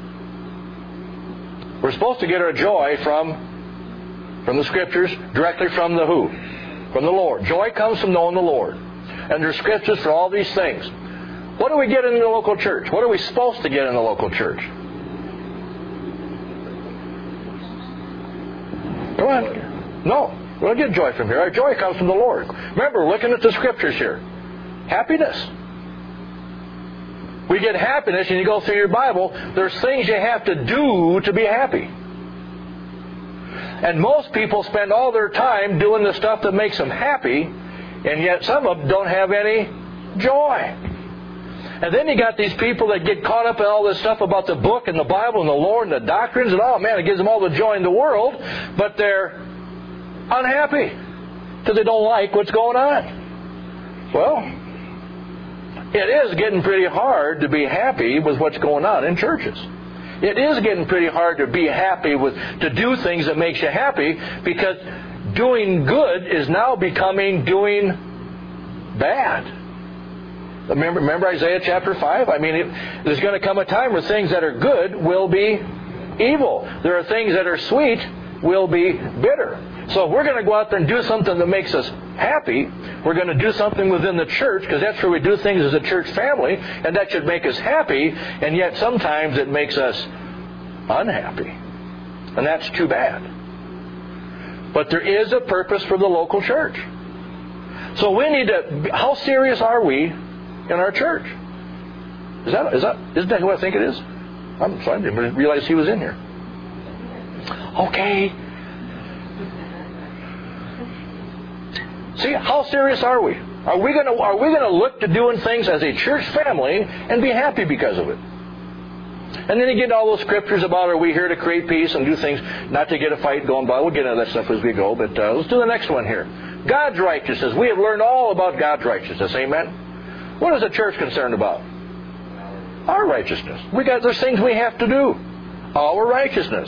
We're supposed to get our joy from, from the Scriptures, directly from the who? From the Lord. Joy comes from knowing the Lord. And there's Scriptures for all these things. What do we get in the local church? What are we supposed to get in the local church? Come on. No. We don't get joy from here. Our joy comes from the Lord. Remember, we're looking at the Scriptures here. Happiness. We get happiness, and you go through your Bible, there's things you have to do to be happy. And most people spend all their time doing the stuff that makes them happy, and yet some of them don't have any joy. And then you got these people that get caught up in all this stuff about the book and the Bible and the Lord and the doctrines, and oh man, it gives them all the joy in the world, but they're unhappy because they don't like what's going on. Well, it is getting pretty hard to be happy with what's going on in churches. It is getting pretty hard to be happy with, to do things that makes you happy, because doing good is now becoming doing bad. Remember, remember Isaiah chapter five? I mean, it, there's going to come a time where things that are good will be evil. There are things that are sweet will be bitter. So if we're going to go out there and do something that makes us happy, we're going to do something within the church, because that's where we do things as a church family, and that should make us happy, and yet sometimes it makes us unhappy. And that's too bad. But there is a purpose for the local church. So we need to, how serious are we in our church? Is that, is that, isn't that who I think it is? I'm sorry, I didn't realize he was in here. Okay. See, how serious are we? Are we going to are we going to look to doing things as a church family and be happy because of it? And then you get all those scriptures about, are we here to create peace and do things, not to get a fight going by. We'll get into that stuff as we go, but uh, let's do the next one here. God's righteousness. We have learned all about God's righteousness. Amen? What is the church concerned about? Our righteousness. We got There's things we have to do. Our righteousness.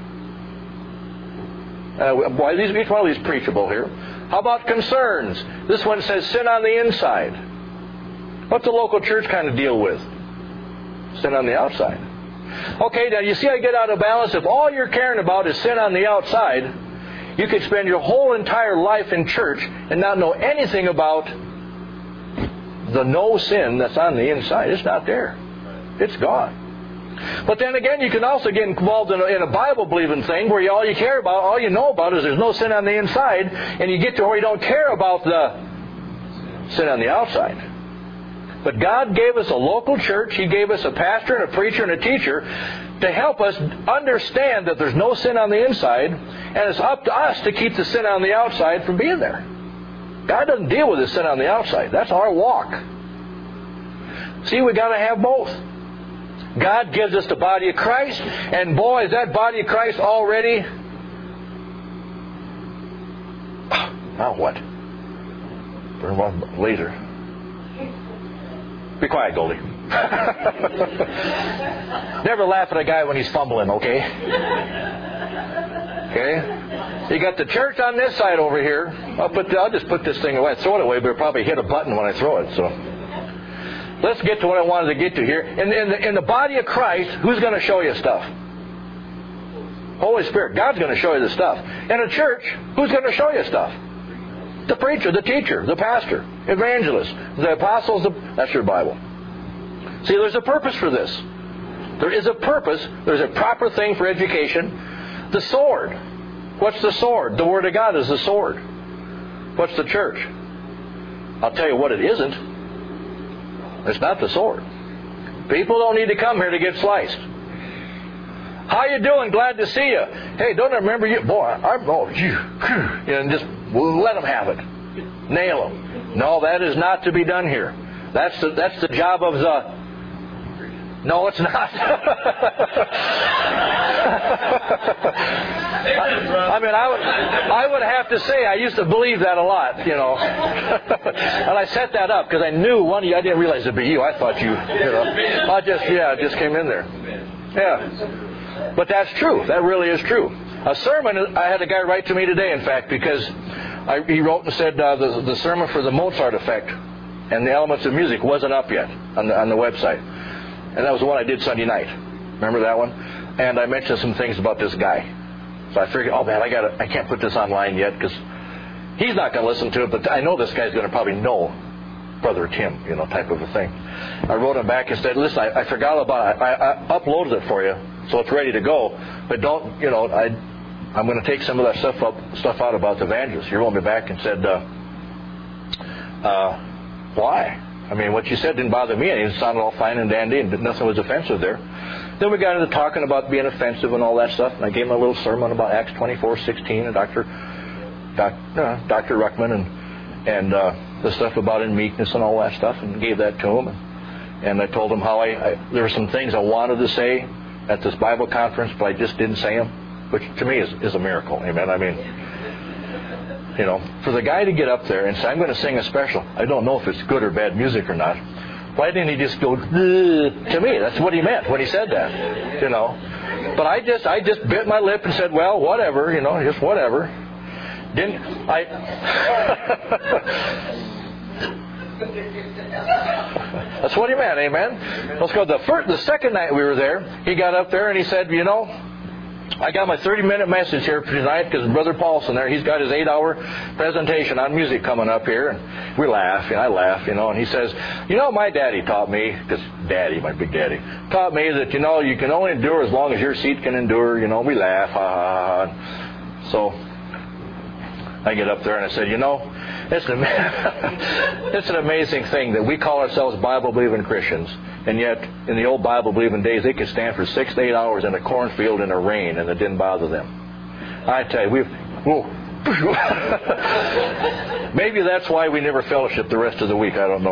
Uh, boy, these, each one of these preachable here. How about concerns? This one says sin on the inside. What's the local church kind of deal with? Sin on the outside. Okay, now you see I get out of balance. If all you're caring about is sin on the outside, you could spend your whole entire life in church and not know anything about the no sin that's on the inside. It's not there. It's gone. But then again, you can also get involved in a, in a Bible-believing thing where you, all you care about, all you know about is there's no sin on the inside, and you get to where you don't care about the sin on the outside. But God gave us a local church. He gave us a pastor and a preacher and a teacher to help us understand that there's no sin on the inside, and it's up to us to keep the sin on the outside from being there. God doesn't deal with the sin on the outside. That's our walk. See, we've got to have both. God gives us the body of Christ, and boy, is that body of Christ already... Now what? Burn one laser. Be quiet, Goldie. Never laugh at a guy when he's fumbling, okay? Okay? You got the church on this side over here. I'll put. The, I'll just put this thing away. Throw it away, but it'll probably hit a button when I throw it. So let's get to what I wanted to get to here. In, in, the, in the body of Christ, who's going to show you stuff? Holy Spirit. God's going to show you the stuff. In a church, who's going to show you stuff? The preacher, the teacher, the pastor, evangelist, the apostles. The, that's your Bible. See, there's a purpose for this. There is a purpose. There's a proper thing for education. The sword. What's the sword? The Word of God is the sword. What's the church? I'll tell you what it isn't. It's not the sword. People don't need to come here to get sliced. How you doing? Glad to see you. Hey, don't I remember you? Boy, I'm, oh, you, and just let them have it. Nail them. No, that is not to be done here. That's the, that's the job of the... No, it's not. I mean, I would, I would have to say I used to believe that a lot, you know. And I set that up because I knew one of you, I didn't realize it'd be you. I thought you, you know, I just, yeah, it just came in there. Yeah. But that's true. That really is true. A sermon, I had a guy write to me today, in fact, because I, he wrote and said uh, the, the sermon for the Mozart effect and the elements of music wasn't up yet on the, on the website. And that was the one I did Sunday night. Remember that one? And I mentioned some things about this guy. So I figured, oh man, I got I can't put this online yet because he's not going to listen to it, but I know this guy's going to probably know Brother Tim, you know, type of a thing. I wrote him back and said, listen, I, I forgot about it. I, I uploaded it for you, so it's ready to go. But don't, you know, I, I'm going to take some of that stuff up, stuff out about the evangelists. He wrote me back and said, uh, uh, why? I mean, what you said didn't bother me, and it sounded all fine and dandy, and nothing was offensive there. Then we got into talking about being offensive and all that stuff, and I gave him a little sermon about Acts twenty-four sixteen and Doctor Doc, uh, Doctor Ruckman and and uh, the stuff about in meekness and all that stuff, and gave that to him. And, and I told him how I, I there were some things I wanted to say at this Bible conference, but I just didn't say them, which to me is, is a miracle. Amen. I mean. You know, for the guy to get up there and say, I'm going to sing a special. I don't know if it's good or bad music or not. Why didn't he just go, to me? That's what he meant when he said that. You know. But I just I just bit my lip and said, well, whatever, you know, just whatever. Didn't I... That's what he meant, amen? Let's go. The first, the second night we were there, he got up there and he said, you know, I got my thirty-minute message here for tonight because Brother Paulson there, he's got his eight-hour presentation on music coming up here. And we laugh, and I laugh, you know, and he says, you know, my daddy taught me, because daddy, my big daddy, taught me that, you know, you can only endure as long as your seat can endure. You know, we laugh, ha, ha, ha. So I get up there and I said, you know, it's an, it's an amazing thing that we call ourselves Bible-believing Christians. And yet, in the old Bible-believing days, they could stand for six to eight hours in a cornfield in the rain, and it didn't bother them. I tell you, we've... Whoa. Maybe that's why we never fellowship the rest of the week. I don't know.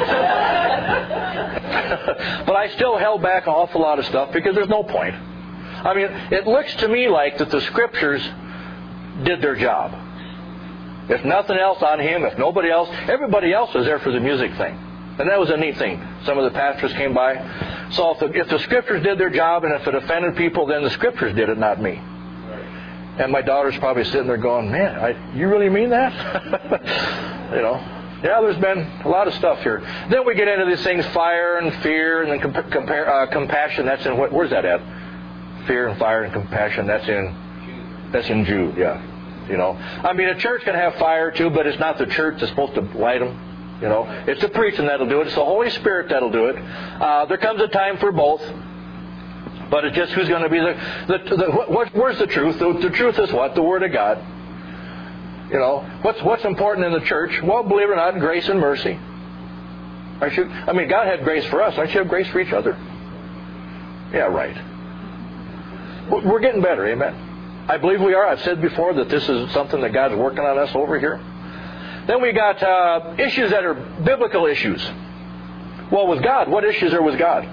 But I still held back an awful lot of stuff because there's no point. I mean, it looks to me like that the Scriptures did their job. If nothing else on him, if nobody else, everybody else was there for the music thing. And that was a neat thing. Some of the pastors came by. So if the, if the Scriptures did their job and if it offended people, then the Scriptures did it, not me. Right. And my daughter's probably sitting there going, man, I, you really mean that? You know. Yeah, there's been a lot of stuff here. Then we get into these things, fire and fear and then compa- compare, uh, compassion. That's in, what, where's that at? Fear and fire and compassion. That's in, that's in Jude, yeah. You know. I mean, a church can have fire too, but it's not the church that's supposed to light them. You know, it's the preaching that'll do it. It's the Holy Spirit that'll do it. Uh, there comes a time for both. But it's just who's going to be the... the, the what, where's the truth? The, the truth is what? The Word of God. You know, what's what's important in the church? Well, believe it or not, grace and mercy. Aren't you? I mean, God had grace for us. Aren't you have grace for each other? Yeah, right. We're getting better, amen? I believe we are. I've said before that this is something that God's working on us over here. Then we got uh, issues that are biblical issues. Well, with God, what issues are with God?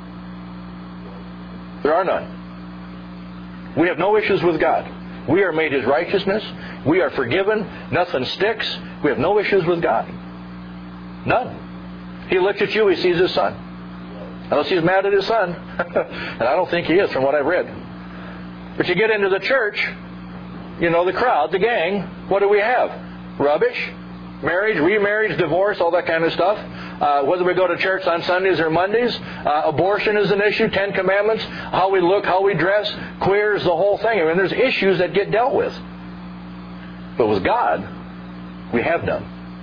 There are none. We have no issues with God. We are made His righteousness. We are forgiven. Nothing sticks. We have no issues with God. None. He looks at you, He sees His Son. Unless He's mad at His Son. And I don't think He is from what I've read. But you get into the church, you know, the crowd, the gang, what do we have? Rubbish, marriage, remarriage, divorce, all that kind of stuff. Uh, whether we go to church on Sundays or Mondays, uh, abortion is an issue, Ten Commandments, how we look, how we dress, queers, the whole thing. I mean, there's issues that get dealt with. But with God, we have none.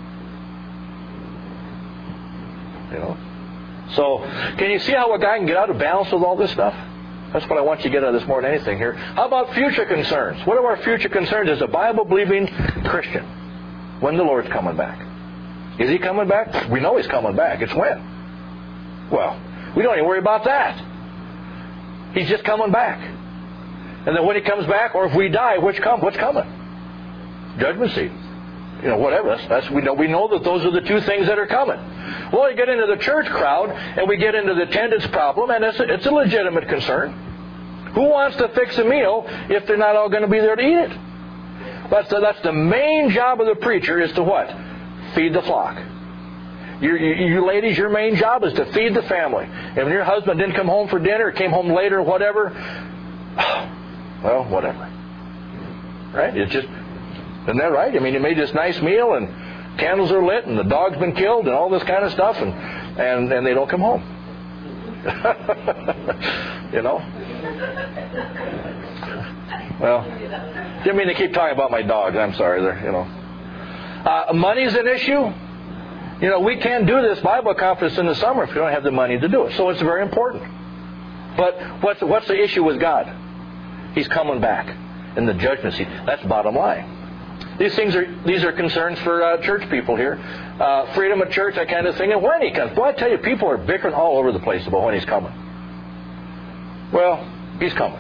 You know? So, can you see how a guy can get out of balance with all this stuff? That's what I want you to get out of this more than anything here. How about future concerns? What are our future concerns as a Bible-believing Christian when the Lord's coming back? Is He coming back? We know He's coming back. It's when? Well, we don't even worry about that. He's just coming back. And then when He comes back, or if we die, which come? What's coming? Judgment seat. You know, whatever. That's, that's, we know we know that those are the two things that are coming. Well, you get into the church crowd, and we get into the attendance problem, and it's a, it's a legitimate concern. Who wants to fix a meal if they're not all going to be there to eat it? That's the, that's the main job of the preacher, is to what? Feed the flock. You, you, you ladies, your main job is to feed the family. And when your husband didn't come home for dinner, or came home later, or whatever, well, whatever. Right? It's just, isn't that right? I mean, you made this nice meal, and candles are lit, and the dog's been killed, and all this kind of stuff, and and, and they don't come home. You know? Well, didn't mean to keep talking about my dogs. I'm sorry. They're, you know. Uh, money's an issue. You know, we can't do this Bible conference in the summer if we don't have the money to do it. So it's very important. But what's what's the issue with God? He's coming back in the judgment seat. That's the bottom line. These things are these are concerns for uh, church people here. Uh, freedom of church, that kind of thing. And when He comes, boy, I tell you, people are bickering all over the place about when He's coming. Well, He's coming.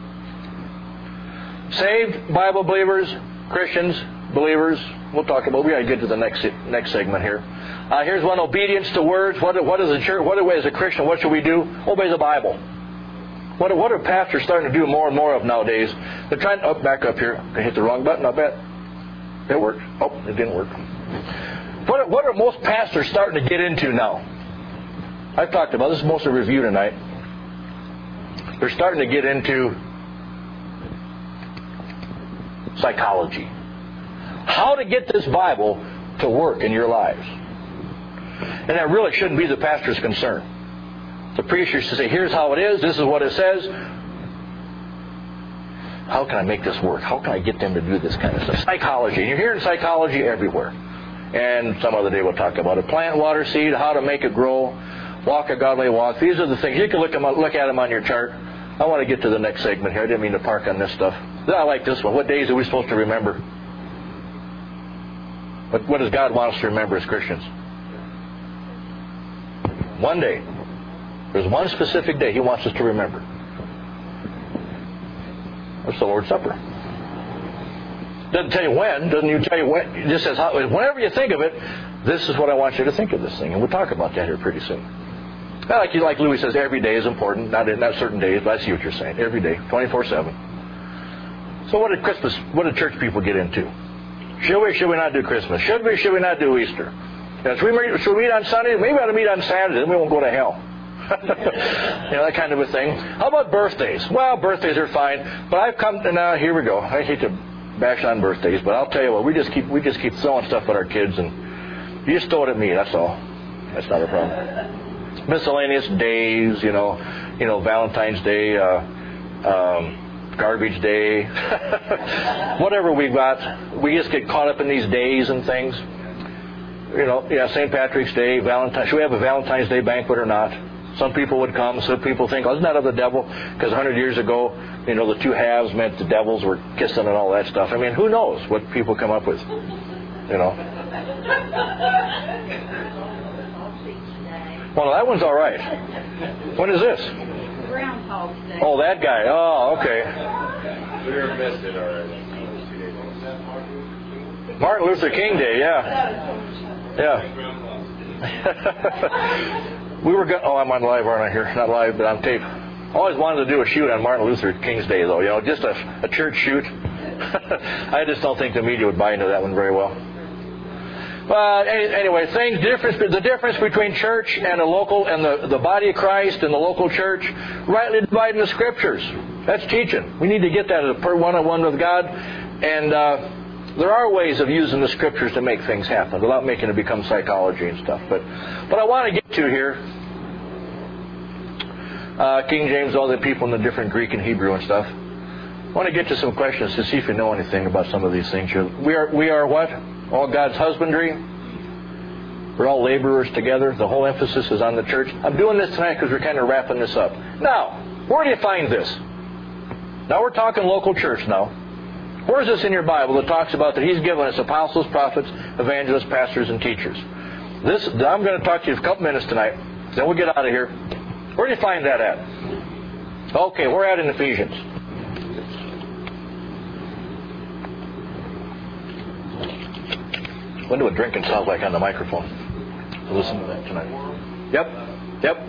Saved Bible believers, Christians, believers. We'll talk about. We got to get to the next next segment here. Uh, here's one: obedience to words. What what is a church? What as a Christian? What should we do? Obey the Bible. What what are pastors starting to do more and more of nowadays? They're trying. Oh, back up here. I hit the wrong button. I bet. It worked. Oh, it didn't work. What are, what are most pastors starting to get into now? I've talked about this. Is most of the review tonight. They're starting to get into psychology. How to get this Bible to work in your lives. And that really shouldn't be the pastor's concern. The preacher should say, here's how it is, this is what it says. How can I make this work? How can I get them to do this kind of stuff? Psychology. And you're hearing psychology everywhere. And some other day we'll talk about it. Plant, water, seed, how to make it grow, walk a godly walk. These are the things. You can look, them, look at them on your chart. I want to get to the next segment here. I didn't mean to park on this stuff. I like this one. What days are we supposed to remember? What, what does God want us to remember as Christians? One day. There's one specific day He wants us to remember. That's the Lord's Supper. Doesn't tell you when. Doesn't even tell you when. It just says, how, whenever you think of it, this is what I want you to think of this thing. And we'll talk about that here pretty soon. Like you, like Louis says, every day is important. Not in not certain days, but I see what you're saying. Every day, twenty-four seven. So what did Christmas, what did church people get into? Should we, should we not do Christmas? Should we, should we not do Easter? Should we, should we meet on Sunday? Maybe we ought to meet on Saturday, then we won't go to hell. You know, that kind of a thing. How about birthdays? Well, birthdays are fine, but I've come to now. Here we go. I hate to bash on birthdays, but I'll tell you what. We just keep we just keep throwing stuff at our kids, and you just throw it at me. That's all. That's not a problem. Miscellaneous days, you know, you know, Valentine's Day, uh, um, garbage day, whatever we've got. We just get caught up in these days and things. You know, yeah, Saint Patrick's Day, Valentine's. Should we have a Valentine's Day banquet or not? Some people would come. Some people think, oh, isn't that of the devil? Because a hundred years ago, you know, the two halves meant the devils were kissing and all that stuff. I mean, who knows what people come up with? You know. Well, that one's all right. When is this? Groundhog Day. Oh, that guy. Oh, okay. We missed it already. Martin Luther King Day, yeah. Yeah. We were going. Oh, I'm on live, aren't I? Here, not live, but on tape. Always wanted to do a shoot on Martin Luther King's Day, though. You know, just a, a church shoot. I just don't think the media would buy into that one very well. But anyway, things difference. The difference between church and a local, and the, the body of Christ and the local church, rightly dividing the Scriptures. That's teaching. We need to get that as a one-on-one with God, and uh, there are ways of using the Scriptures to make things happen without making it become psychology and stuff. But what I want to get to here, uh, King James, all the people in the different Greek and Hebrew and stuff. I want to get to some questions to see if you know anything about some of these things here. We are, we are what? All God's husbandry. We're all laborers together. The whole emphasis is on the church. I'm doing this tonight because we're kind of wrapping this up. Now, where do you find this? Now we're talking local church now. Where is this in your Bible that talks about that He's given us apostles, prophets, evangelists, pastors, and teachers? This I'm going to talk to you for a couple minutes tonight. Then we'll get out of here. Where do you find that at? Okay, we're at in Ephesians. I wonder what drinking sounds like on the microphone. Listen to that tonight. Yep, yep.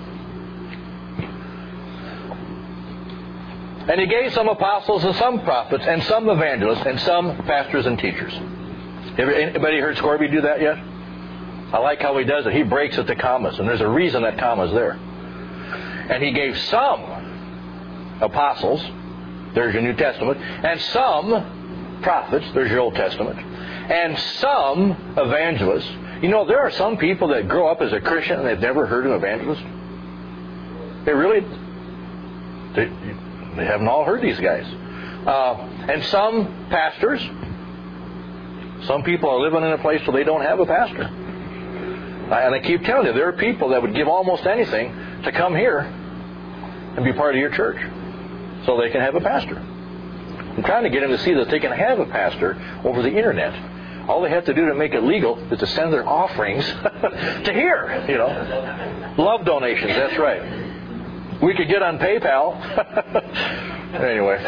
And He gave some apostles and some prophets and some evangelists and some pastors and teachers. Anybody heard Scorby do that yet? I like how he does it. He breaks at the commas, and there's a reason that comma's there. And He gave some apostles, there's your New Testament, and some prophets, there's your Old Testament, and some evangelists. You know, there are some people that grow up as a Christian and they've never heard of evangelist. They really, they, they haven't all heard these guys. Uh, and some pastors, some people are living in a place where they don't have a pastor. And I keep telling you, there are people that would give almost anything to come here and be part of your church so they can have a pastor. I'm trying to get them to see that they can have a pastor over the internet. All they have to do to make it legal is to send their offerings to here, you know. Love donations, that's right. We could get on PayPal. Anyway.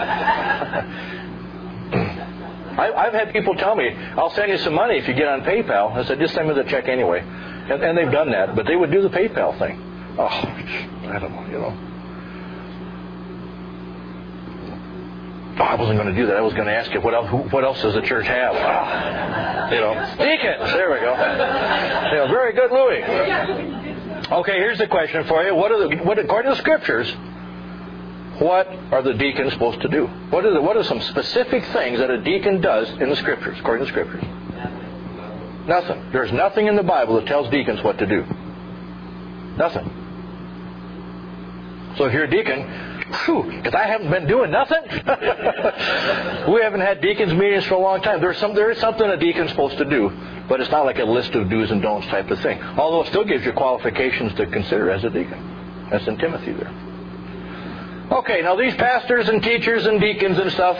I, I've had people tell me, I'll send you some money if you get on PayPal. I said, just send me the check anyway. And, and they've done that, but they would do the PayPal thing. Oh, I don't know, you know. Oh, I wasn't going to do that. I was going to ask you, what else, what else does the church have? Ah, you know, deacons. There we go. You know, very good, Louis. Okay, here's the question for you. What are the, what, according to the Scriptures, what are the deacons supposed to do? What are, the, what are some specific things that a deacon does in the Scriptures, according to the Scriptures? Nothing. There's nothing in the Bible that tells deacons what to do. Nothing. So if you're a deacon, because I haven't been doing nothing. We haven't had deacons meetings for a long time. There's some, there is something a deacon's supposed to do, but it's not like a list of do's and don'ts type of thing. Although it still gives you qualifications to consider as a deacon. That's in Timothy there. Okay, now these pastors and teachers and deacons and stuff,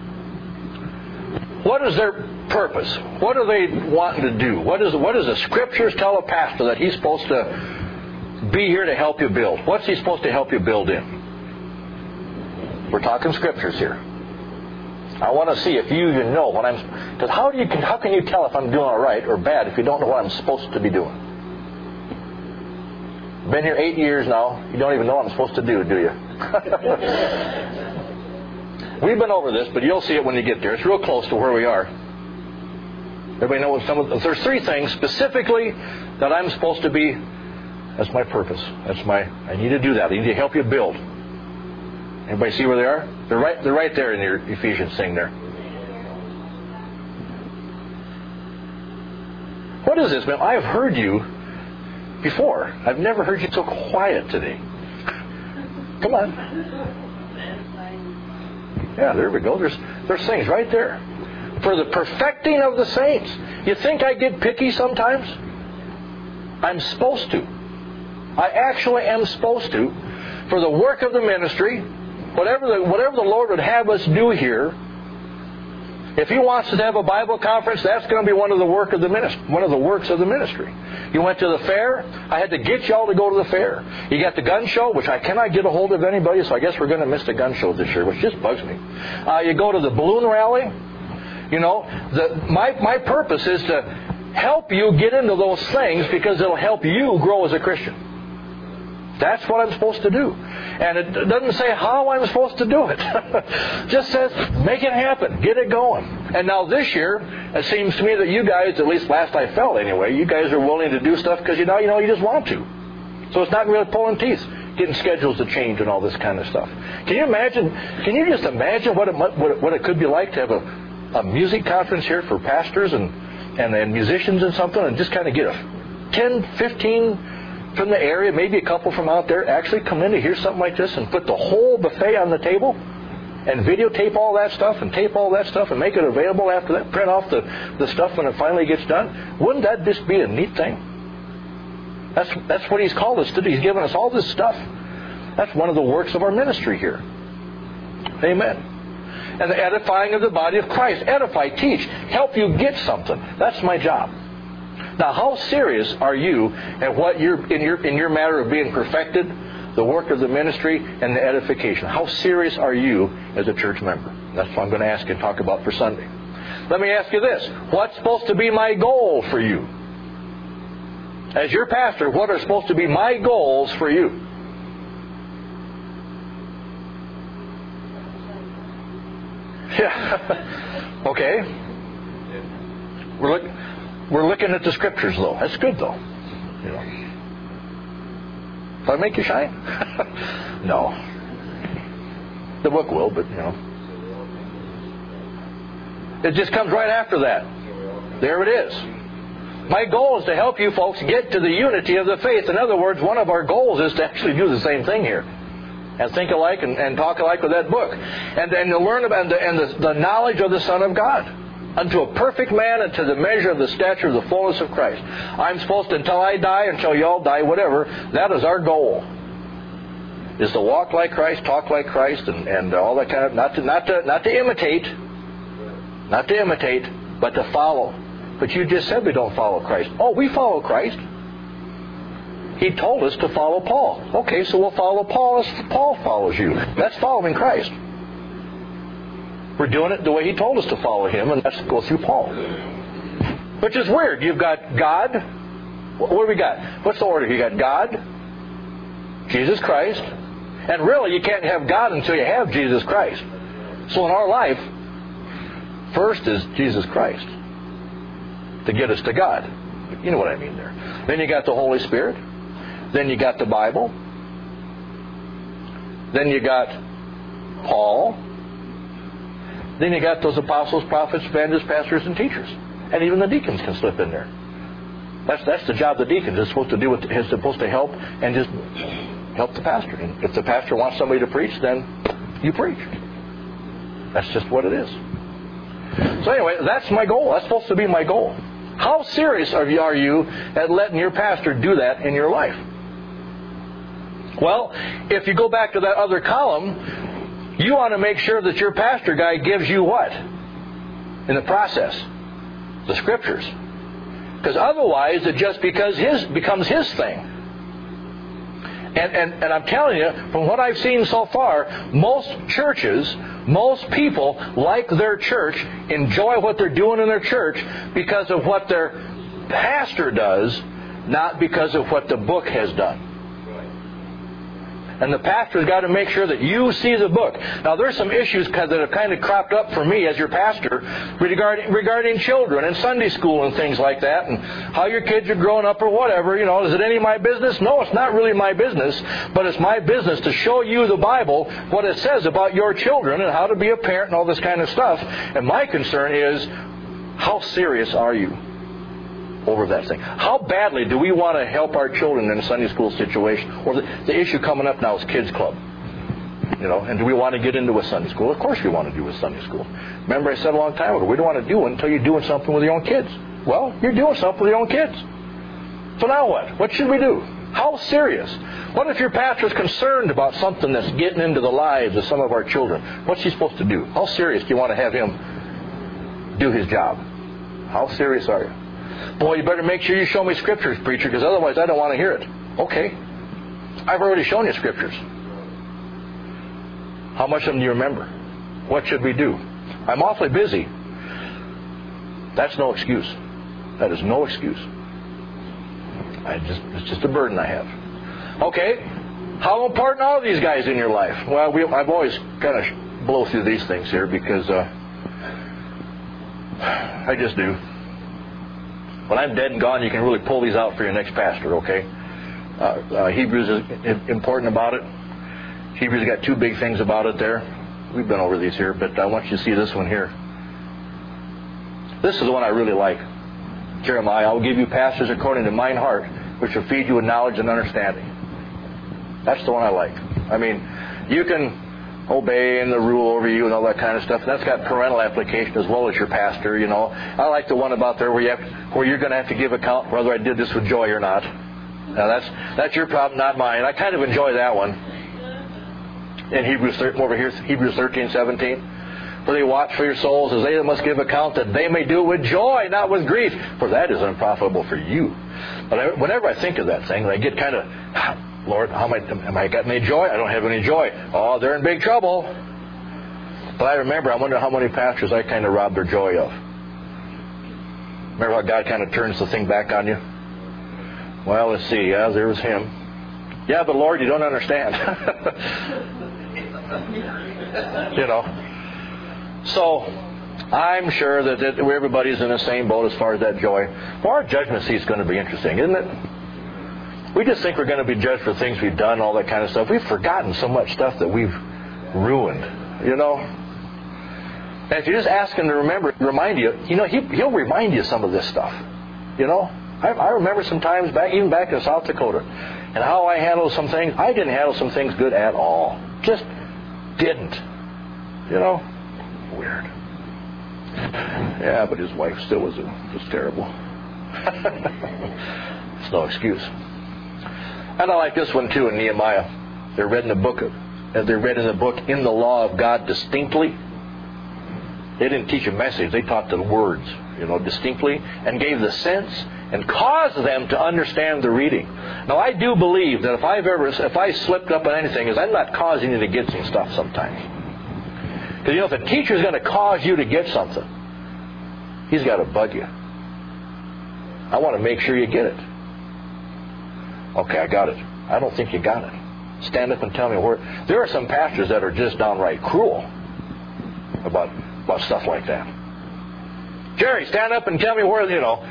what is their purpose? What are they wanting to do? What is what does the Scriptures tell a pastor that he's supposed to be here to help you build? What's he supposed to help you build in? We're talking Scriptures here. I want to see if you even know what I'm... Because how do you how can you tell if I'm doing all right or bad if you don't know what I'm supposed to be doing? Been here eight years now. You don't even know what I'm supposed to do, do you? We've been over this, but you'll see it when you get there. It's real close to where we are. Everybody know what some of... There's three things specifically that I'm supposed to be... That's my purpose. That's my... I need to do that. I need to help you build. Everybody see where they are? They're right, they're right there in your Ephesians thing there. What is this, man? I have heard you before. I've never heard you so quiet today. Come on. Yeah, there we go. There's there's things right there. For the perfecting of the saints. You think I get picky sometimes? I'm supposed to. I actually am supposed to, for the work of the ministry, whatever the, whatever the Lord would have us do here. If He wants us to have a Bible conference, that's going to be one of the work of the ministry, one of the works of the ministry. You went to the fair. I had to get y'all to go to the fair. You got the gun show, which I cannot get a hold of anybody, so I guess we're going to miss the gun show this year, which just bugs me. Uh, you go to the balloon rally. You know, the, my my purpose is to help you get into those things because it'll help you grow as a Christian. That's what I'm supposed to do. And it doesn't say how I'm supposed to do it. Just says, make it happen. Get it going. And now this year, it seems to me that you guys, at least last I felt anyway, you guys are willing to do stuff because you know, you know you just want to. So it's not really pulling teeth, getting schedules to change and all this kind of stuff. Can you imagine, can you just imagine what it, what it, what it could be like to have a, a music conference here for pastors and, and, and musicians and something, and just kind of get a ten, fifteen from the area, maybe a couple from out there, actually come in to hear something like this and put the whole buffet on the table and videotape all that stuff and tape all that stuff and make it available after that, print off the, the stuff when it finally gets done. Wouldn't that just be a neat thing? That's, that's what He's called us to do. He's given us all this stuff. That's one of the works of our ministry here. Amen. And the edifying of the body of Christ. Edify, teach, help you get something. That's my job. Now, how serious are you at what you're in your in your matter of being perfected, the work of the ministry, and the edification? How serious are you as a church member? That's what I'm going to ask you and talk about for Sunday. Let me ask you this. What's supposed to be my goal for you? As your pastor, what are supposed to be my goals for you? Yeah. Okay. We're looking... We're looking at the Scriptures, though. That's good, though. You know. Did I make you shine? No. The book will, but, you know. It just comes right after that. There it is. My goal is to help you folks get to the unity of the faith. In other words, one of our goals is to actually do the same thing here. And think alike and, and talk alike with that book. And, and to learn about the, and the, the knowledge of the Son of God. Unto a perfect man and to the measure of the stature of the fullness of Christ. I'm supposed to, until I die, until you all die, whatever, that is our goal. Is to walk like Christ, talk like Christ, and, and all that kind of, not to, not to, not to imitate, not to imitate, but to follow. But you just said we don't follow Christ. Oh, we follow Christ. He told us to follow Paul. Okay, so we'll follow Paul as Paul follows you. That's following Christ. We're doing it the way He told us to follow Him, and let's go through Paul. Which is weird. You've got God. What do we got? What's the order? You got God, Jesus Christ, and really you can't have God until you have Jesus Christ. So in our life, first is Jesus Christ to get us to God. You know what I mean there. Then you got the Holy Spirit. Then you got the Bible. Then you got Paul. Then you got those apostles, prophets, evangelists, pastors, and teachers. And even the deacons can slip in there. That's that's the job of the deacons. It's supposed to do what it's supposed to help and just help the pastor. And if the pastor wants somebody to preach, then you preach. That's just what it is. So anyway, that's my goal. That's supposed to be my goal. How serious are you, are you at letting your pastor do that in your life? Well, if you go back to that other column, you want to make sure that your pastor guy gives you what? In the process? The Scriptures. Because otherwise it just because his, becomes his thing. And, and, and I'm telling you, from what I've seen so far, most churches, most people like their church, enjoy what they're doing in their church because of what their pastor does, not because of what the book has done. And the pastor's got to make sure that you see the book. Now, there's some issues that have kind of cropped up for me as your pastor regarding regarding children and Sunday school and things like that, and how your kids are growing up or whatever. You know, is it any of my business? No, it's not really my business, but it's my business to show you the Bible, what it says about your children and how to be a parent and all this kind of stuff. And my concern is, how serious are you over that thing? How badly do we want to help our children in a Sunday school situation? Or the, the issue coming up now is Kids Club. You know, and do we want to get into a Sunday school? Of course we want to do a Sunday school. Remember I said a long time ago, we don't want to do it until you're doing something with your own kids. Well, you're doing something with your own kids. So now what? What should we do? How serious? What if your pastor's concerned about something that's getting into the lives of some of our children? What's he supposed to do? How serious do you want to have him do his job? How serious are you? Boy, you better make sure you show me scriptures, preacher, because otherwise I don't want to hear it. Okay. I've already shown you scriptures. How much of them do you remember? What should we do? I'm awfully busy. That's no excuse. That is no excuse. I just It's just a burden I have. Okay. How important are these guys in your life? Well, we, I've always kind of blow through these things here because uh, I just do. When I'm dead and gone, you can really pull these out for your next pastor, okay? Uh, uh, Hebrews is important about it. Hebrews got two big things about it there. We've been over these here, but I want you to see this one here. This is the one I really like. Jeremiah, I will give you pastors according to mine heart, which will feed you with knowledge and understanding. That's the one I like. I mean, you can obey and the rule over you and all that kind of stuff. That's got parental application as well as your pastor, you know. I like the one about there where, you have, where you're going to have to give account whether I did this with joy or not. Now, that's that's your problem, not mine. I kind of enjoy that one. In Hebrews thirteen, over here, Hebrews thirteen, seventeen. For they watch for your souls as they must give account that they may do it with joy, not with grief. For that is unprofitable for you. But I, whenever I think of that thing, I get kind of, Lord, how am I, am I got any joy? I don't have any joy. Oh, they're in big trouble. But I remember, I wonder how many pastors I kind of robbed their joy of. Remember how God kind of turns the thing back on you? Well, let's see. Yeah, there was him. Yeah, but Lord, you don't understand. You know. So, I'm sure that, that everybody's in the same boat as far as that joy. Well, our judgment seat is going to be interesting, isn't it? We just think we're going to be judged for things we've done, all that kind of stuff. We've forgotten so much stuff that we've ruined, you know. And if you just ask him to remember, remind you, you know, he, he'll remind you some of this stuff, you know. I, I remember some times back, even back in South Dakota, and how I handled some things. I didn't handle some things good at all. Just didn't, you know. Weird. Yeah, but his wife still was was terrible. It's no excuse. And I like this one too in Nehemiah. They're read in the book of, they're read in the book in the law of God distinctly. They didn't teach a message; they taught the words, you know, distinctly, and gave the sense and caused them to understand the reading. Now, I do believe that if I've ever, if I slipped up on anything, is I'm not causing you to get some stuff sometimes. Because, you know, if a teacher's going to cause you to get something, he's got to bug you. I want to make sure you get it. Okay, I got it. I don't think you got it. Stand up and tell me where. There are some pastors that are just downright cruel about, about stuff like that. Jerry, stand up and tell me where, you know.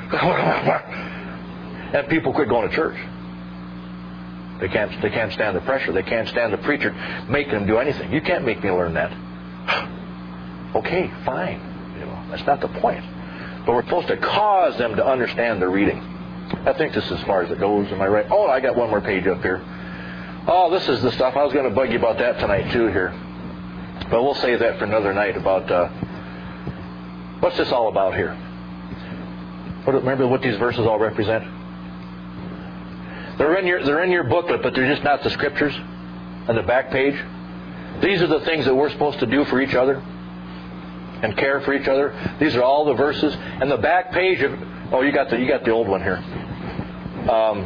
And people quit going to church. They can't, they can't stand the pressure. They can't stand the preacher making them do anything. You can't make me learn that. Okay, fine. You know, that's not the point. But we're supposed to cause them to understand the reading. I think this is as far as it goes. Am I right? Oh, I got one more page up here. Oh, this is the stuff. I was going to bug you about that tonight too here. But we'll save that for another night about... Uh, what's this all about here? What, remember what these verses all represent? They're in your, they're in your booklet, but they're just not the scriptures on the back page. These are the things that we're supposed to do for each other and care for each other. These are all the verses. And the back page of... Oh, you got the you got the old one here. Um,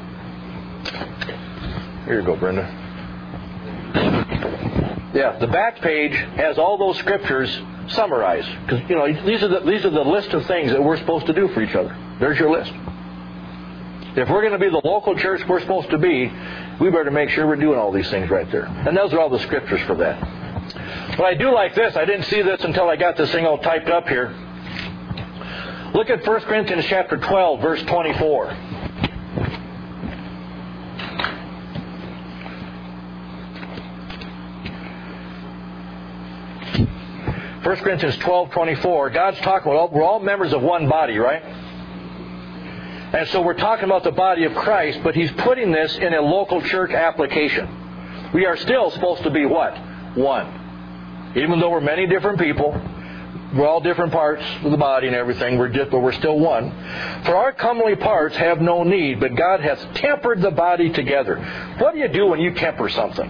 here you go, Brenda. Yeah, the back page has all those scriptures summarized. Because, you know, these are the these are the list of things that we're supposed to do for each other. There's your list. If we're going to be the local church we're supposed to be, we better make sure we're doing all these things right there. And those are all the scriptures for that. But I do like this. I didn't see this until I got this thing all typed up here. Look at First Corinthians chapter twelve, verse twenty-four. First Corinthians twelve, twenty-four. God's talking about, we're all members of one body, right? And so we're talking about the body of Christ, but He's putting this in a local church application. We are still supposed to be what? One. Even though we're many different people, We're all different parts of the body and everything, we're just, but we're still one. For our comely parts have no need, but God hath tempered the body together. What do you do when you temper something?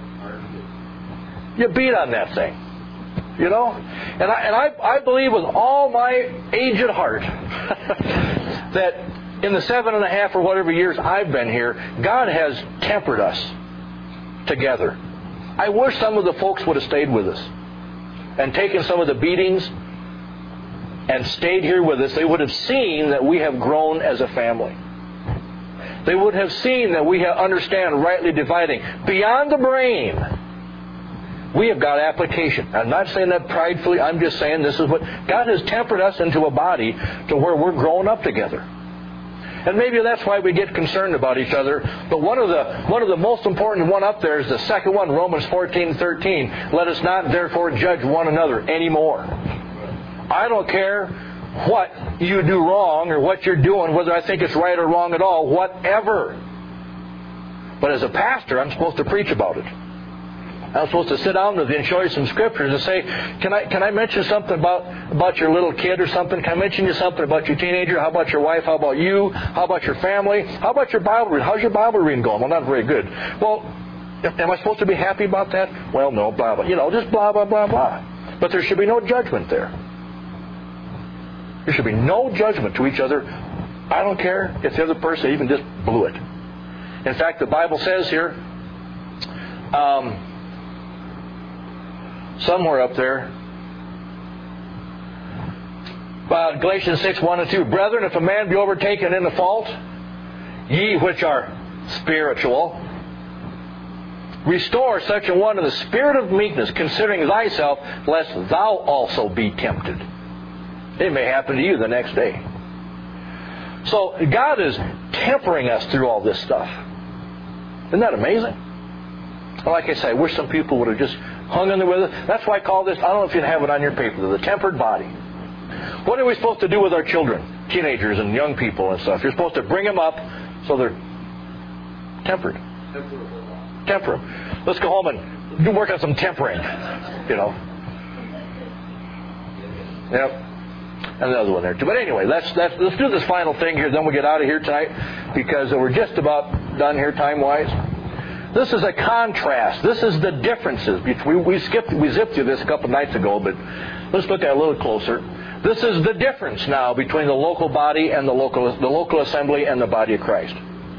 You beat on that thing. You know? And I, and I, I believe with all my aged heart that in the seven and a half or whatever years I've been here, God has tempered us together. I wish some of the folks would have stayed with us and taken some of the beatings and stayed here with us. They would have seen that we have grown as a family. They would have seen that we have understand rightly dividing. Beyond the brain, we have got application. I'm not saying that pridefully. I'm just saying this is what God has tempered us into a body to where we're growing up together. And maybe that's why we get concerned about each other. But one of the one of the most important one up there is the second one, Romans fourteen thirteen. Let us not therefore judge one another anymore. I don't care what you do wrong or what you're doing, whether I think it's right or wrong at all, whatever. But as a pastor, I'm supposed to preach about it. I'm supposed to sit down with you and show you some scriptures and say, can I can I mention something about, about your little kid or something? Can I mention you something about your teenager? How about your wife? How about you? How about your family? How about your Bible reading? How's your Bible reading going? Well, not very good. Well, am I supposed to be happy about that? Well, no, blah, blah. You know, just blah, blah, blah, blah. But there should be no judgment there. There should be no judgment to each other. I don't care if the other person even just blew it. In fact, the Bible says here, um, somewhere up there, uh, Galatians six, one and two. Brethren, if a man be overtaken in a fault, ye which are spiritual, restore such a one in the spirit of meekness, considering thyself, lest thou also be tempted. It may happen to you the next day. So God is tempering us through all this stuff. Isn't that amazing? Like I say, I wish some people would have just hung in there with it. That's why I call this, I don't know if you have it on your paper, the tempered body. What are we supposed to do with our children, teenagers and young people and stuff? You're supposed to bring them up so they're tempered. Temper them. Let's go home and do work on some tempering. You know. Yep. Another one there too. But anyway, let's, let's, let's do this final thing here, then we'll get out of here tonight because we're just about done here time-wise. This is a contrast. This is the differences. We, we skipped, we zipped through this a couple of nights ago, but let's look at it a little closer. This is the difference now between the local body and the local, the local assembly and the body of Christ.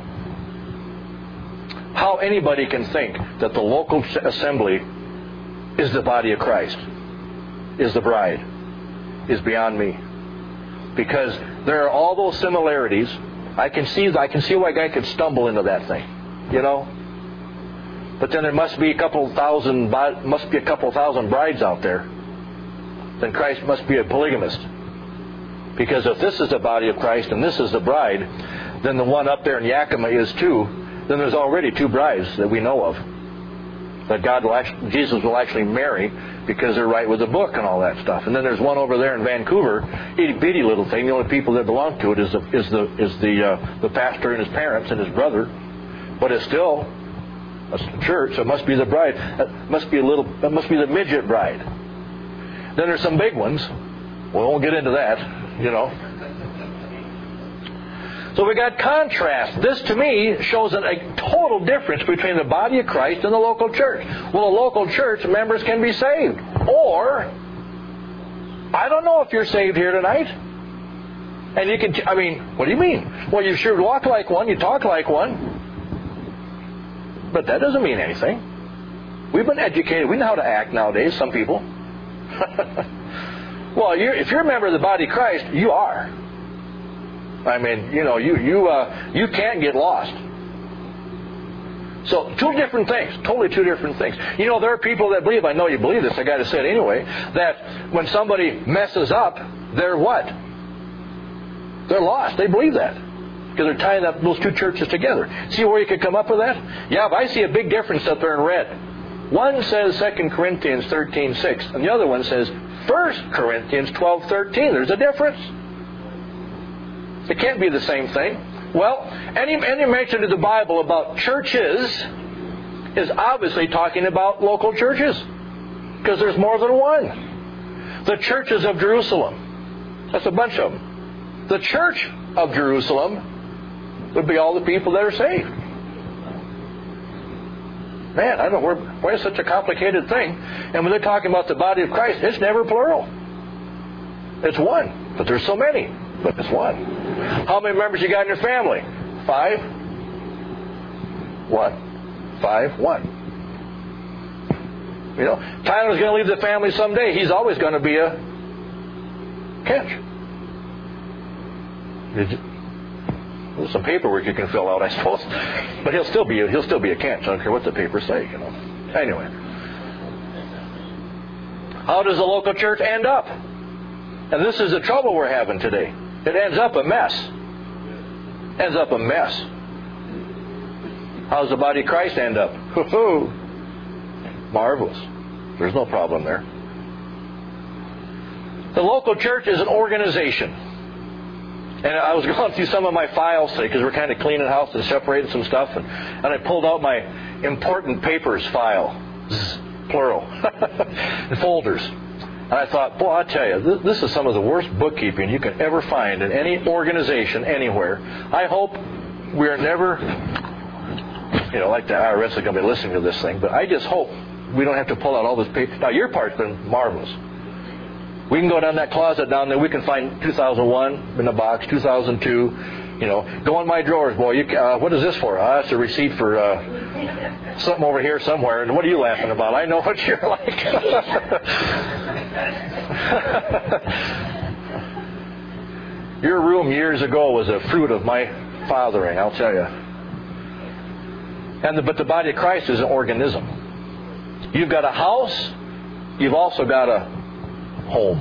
How anybody can think that the local assembly is the body of Christ, is the bride, is beyond me. Because there are all those similarities. I can see, I can see why a guy could stumble into that thing. You know? But then there must be a couple thousand, must be a couple thousand brides out there. Then Christ must be a polygamist. Because if this is the body of Christ and this is the bride, then the one up there in Yakima is too. Then there's already two brides that we know of that God will actually, Jesus will actually marry because they're right with the book and all that stuff. And then there's one over there in Vancouver, itty bitty little thing. The only people that belong to it is the is the is the uh, the pastor and his parents and his brother. But it's still a church, so it must be the bride. It must be a little. That must be the midget bride. Then there's some big ones. We won't get into that, you know. So we got contrast. This to me shows a total difference between the body of Christ and the local church. Well, the local church members can be saved. Or, I don't know if you're saved here tonight. And you can, I mean, what do you mean? Well, you sure walk like one, you talk like one. But that doesn't mean anything. We've been educated. We know how to act nowadays, some people. Well, you're, if you're a member of the body of Christ, you are. I mean, you know, you you uh, you can't get lost. So, two different things. Totally two different things. You know, there are people that believe, I know you believe this, I got to say it anyway, that when somebody messes up, they're what? They're lost. They believe that. Because they're tying up those two churches together. See where you could come up with that? Yeah, but I see a big difference up there in red. One says Second Corinthians thirteen six, and the other one says First Corinthians twelve thirteen. There's a difference. It can't be the same thing. Well, any, any mention of the Bible about churches is obviously talking about local churches. Because there's more than one. The churches of Jerusalem. That's a bunch of them. The church of Jerusalem would be all the people that are saved. Man, I don't know where, why it's such a complicated thing. And when they're talking about the body of Christ, it's never plural. It's one. But there's so many. But it's one. How many members you got in your family? Five? One. Five? One. You know, Tyler's going to leave the family someday. He's always going to be a catch. There's some paperwork you can fill out, I suppose. But he'll still be he'll still be a catch. I don't care what the papers say, you know. Anyway. How does the local church end up? And this is the trouble we're having today. It ends up a mess. Ends up a mess. How does the body of Christ end up? Hoo-hoo. Marvelous. There's no problem there. The local church is an organization. And I was going through some of my files today because we're kind of cleaning house and separating some stuff. And, and I pulled out my important papers file. Zzz, plural. and folders. And I thought, boy, I tell you, this, this is some of the worst bookkeeping you can ever find in any organization anywhere. I hope we're never, you know, like the I R S is going to be listening to this thing, but I just hope we don't have to pull out all this paper. Now, your part's been marvelous. We can go down that closet down there. We can find two thousand one in the box, two thousand two. You know, go in my drawers, boy. You, uh, what is this for? Uh, that's a receipt for uh, something over here somewhere. And what are you laughing about? I know what you're like. Your room years ago was a fruit of my fathering, I'll tell you. And the, but the body of Christ is an organism. You've got a house. You've also got a home.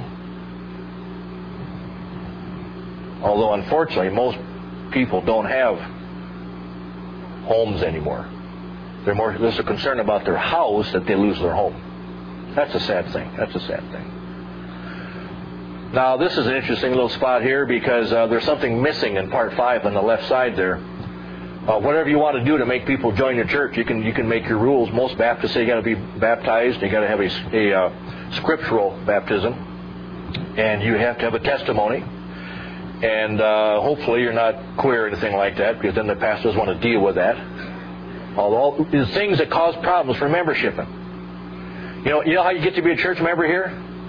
Although, unfortunately, most people don't have homes anymore. They're more there's a concern about their house that they lose their home. That's a sad thing. That's a sad thing. Now, this is an interesting little spot here because uh, there's something missing in part five on the left side there. Uh, whatever you want to do to make people join your church, you can you can make your rules. Most Baptists say you got to be baptized. You got to have a, a uh, scriptural baptism, and you have to have a testimony. And uh, hopefully you're not queer or anything like that, because then the pastors want to deal with that. Although there's things that cause problems for membership. You know, you know how you get to be a church member here?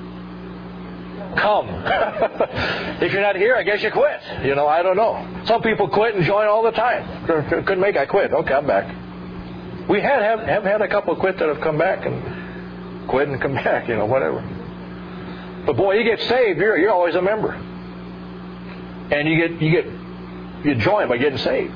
Come. If you're not here, I guess you quit. You know, I don't know. Some people quit and join all the time. Couldn't make, I quit. Okay, I'm back. We had have, have had a couple quit that have come back and quit and come back. You know, whatever. But boy, you get saved, you're you're always a member. And you get you get you join by getting saved.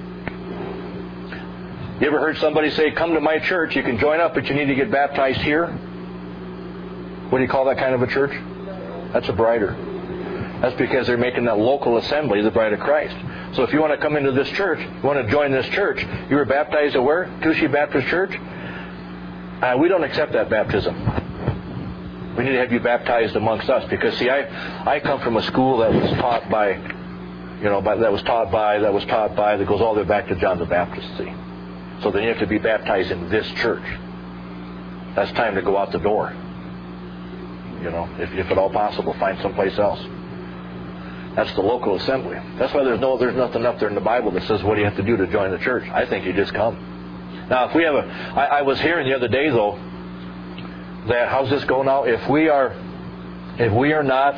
You ever heard somebody say, "Come to my church, you can join up, but you need to get baptized here"? What do you call that kind of a church? That's a brider. That's because they're making that local assembly the bride of Christ. So if you want to come into this church, you want to join this church, you were baptized at where? Touchy Baptist Church? Uh, we don't accept that baptism. We need to have you baptized amongst us, because see, I I come from a school that was taught by, you know, by, that was taught by, that was taught by, that goes all the way back to John the Baptist. See, so then you have to be baptized in this church. That's time to go out the door. You know, if, if at all possible, find someplace else. That's the local assembly. That's why there's no there's nothing up there in the Bible that says what do you have to do to join the church. I think you just come. Now, if we have a, I, I was hearing the other day though, that how's this go now? If we are, if we are not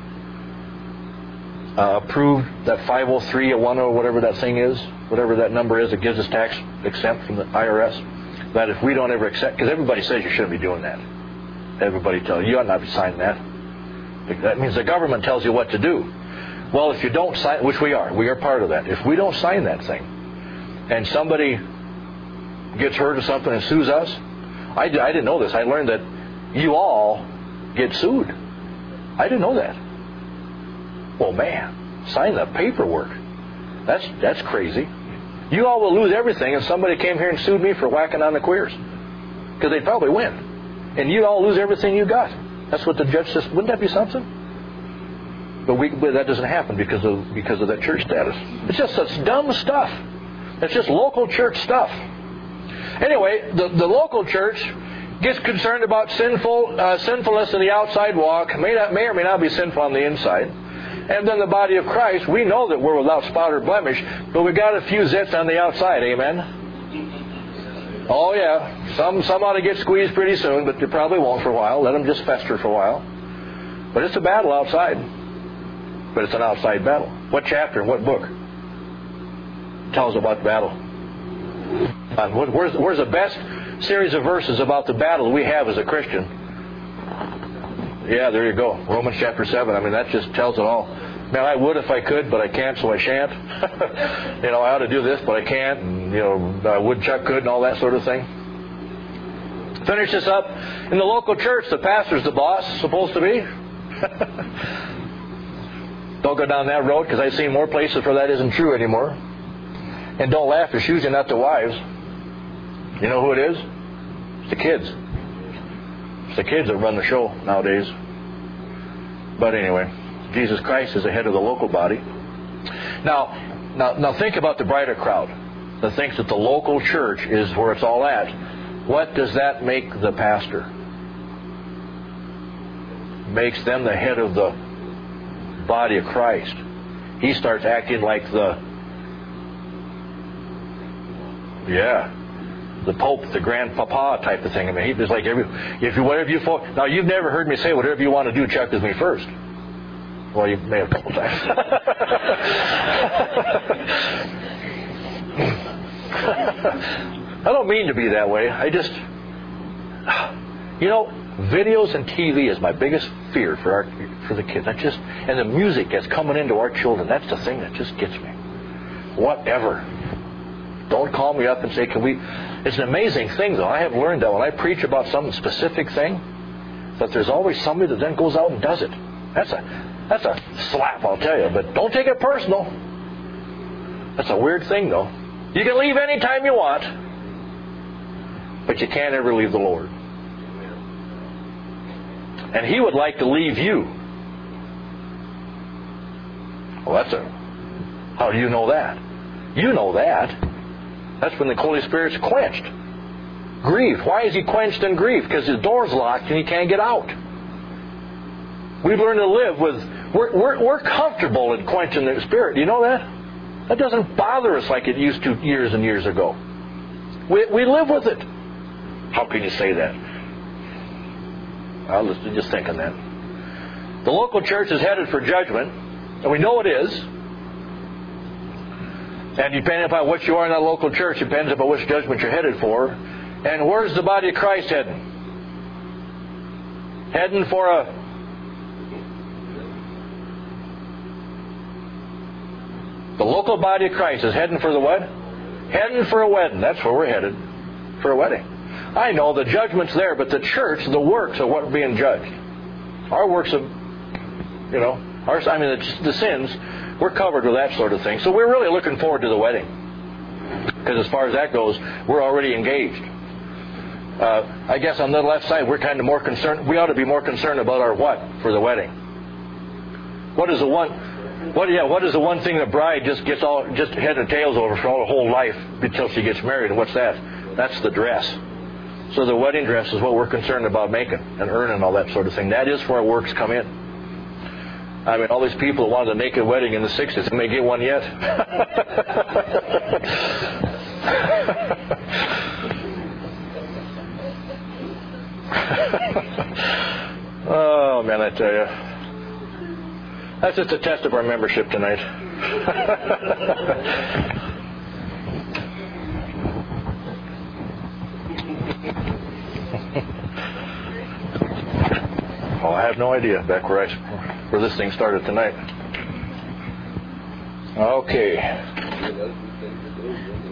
uh, approved that five oh three or one or whatever that thing is, whatever that number is that gives us tax exempt from the I R S, that if we don't ever accept, because everybody says you shouldn't be doing that. Everybody tells you, you ought not be signing that. That means the government tells you what to do. Well, if you don't sign, which we are, we are part of that. If we don't sign that thing, and somebody gets hurt or something and sues us, I, I didn't know this. I learned that you all get sued. I didn't know that. Well, man, sign the paperwork. That's that's crazy. You all will lose everything if somebody came here and sued me for whacking on the queers, because they'd probably win. And you'd all lose everything you got. That's what the judge says. Wouldn't that be something? But, we, but that doesn't happen because of because of that church status. It's just such dumb stuff. It's just local church stuff. Anyway, the, the local church gets concerned about sinful uh, sinfulness in the outside walk, may not, may or may not be sinful on the inside. And then the body of Christ, we know that we're without spot or blemish, but we got a few zits on the outside. Amen? Oh yeah, some some ought to get squeezed pretty soon, but they probably won't for a while. Let them just fester for a while. But it's a battle outside. But it's an outside battle. What chapter and what book tells about the battle? Uh, where's, where's the best series of verses about the battle we have as a Christian? Yeah, there you go. Romans chapter seven. I mean, that just tells it all. Man, I would if I could, but I can't, so I shan't. You know, I ought to do this, but I can't. And, you know, I would, Chuck could, and all that sort of thing. Finish this up. In the local church, the pastor's the boss, supposed to be. Don't go down that road, because I've seen more places where that isn't true anymore. And don't laugh, it's usually not the wives. You know who it is? It's the kids. It's the kids that run the show nowadays. But anyway, Jesus Christ is the head of the local body. Now, now, now think about the brighter crowd that thinks that the local church is where it's all at. What does that make the pastor? Makes them the head of the body of Christ. He starts acting like the Yeah, the Pope, the Grandpapa type of thing. I mean, he's like, every, if you whatever you fo- now you've never heard me say whatever you want to do, check with me first. Well, you may have a couple times. I don't mean to be that way. I just, you know, videos and T V is my biggest fear for our for the kids. That just and the music that's coming into our children. That's the thing that just gets me. Whatever. Don't call me up and say, can we... It's an amazing thing, though. I have learned that when I preach about some specific thing, that there's always somebody that then goes out and does it. That's a that's a slap, I'll tell you. But don't take it personal. That's a weird thing, though. You can leave any time you want, but you can't ever leave the Lord. And He would like to leave you. Well, that's a... How do you know that? You know that. That's when the Holy Spirit's quenched. Grieved. Why is He quenched and grieved? Because His door's locked and He can't get out. We've learned to live with... We're, we're, we're comfortable in quenching the Spirit. Do you know that? That doesn't bother us like it used to years and years ago. We, we live with it. How can you say that? I was just thinking that. The local church is headed for judgment, and we know it is. And depending upon what you are in that local church, depends upon which judgment you're headed for. And where's the body of Christ heading? Heading for a... The local body of Christ is heading for the what? Heading for a wedding. That's where we're headed. For a wedding. I know the judgment's there, but the church, the works are what are being judged. Our works of, you know, our, I mean, the, the sins... We're covered with that sort of thing. So we're really looking forward to the wedding. Because as far as that goes, we're already engaged. Uh, I guess on the left side, we're kind of more concerned. We ought to be more concerned about our what for the wedding. What is the one... What, yeah, what is the one thing the bride just gets all just head and tails over for all her whole life until she gets married? And what's that? That's the dress. So the wedding dress is what we're concerned about making and earning, all that sort of thing. That is where our works come in. I mean, all these people that wanted a naked wedding in the sixties, they may get one yet. Oh, man, I tell you. That's just a test of our membership tonight. Oh, I have no idea back where I... where this thing started tonight. Okay.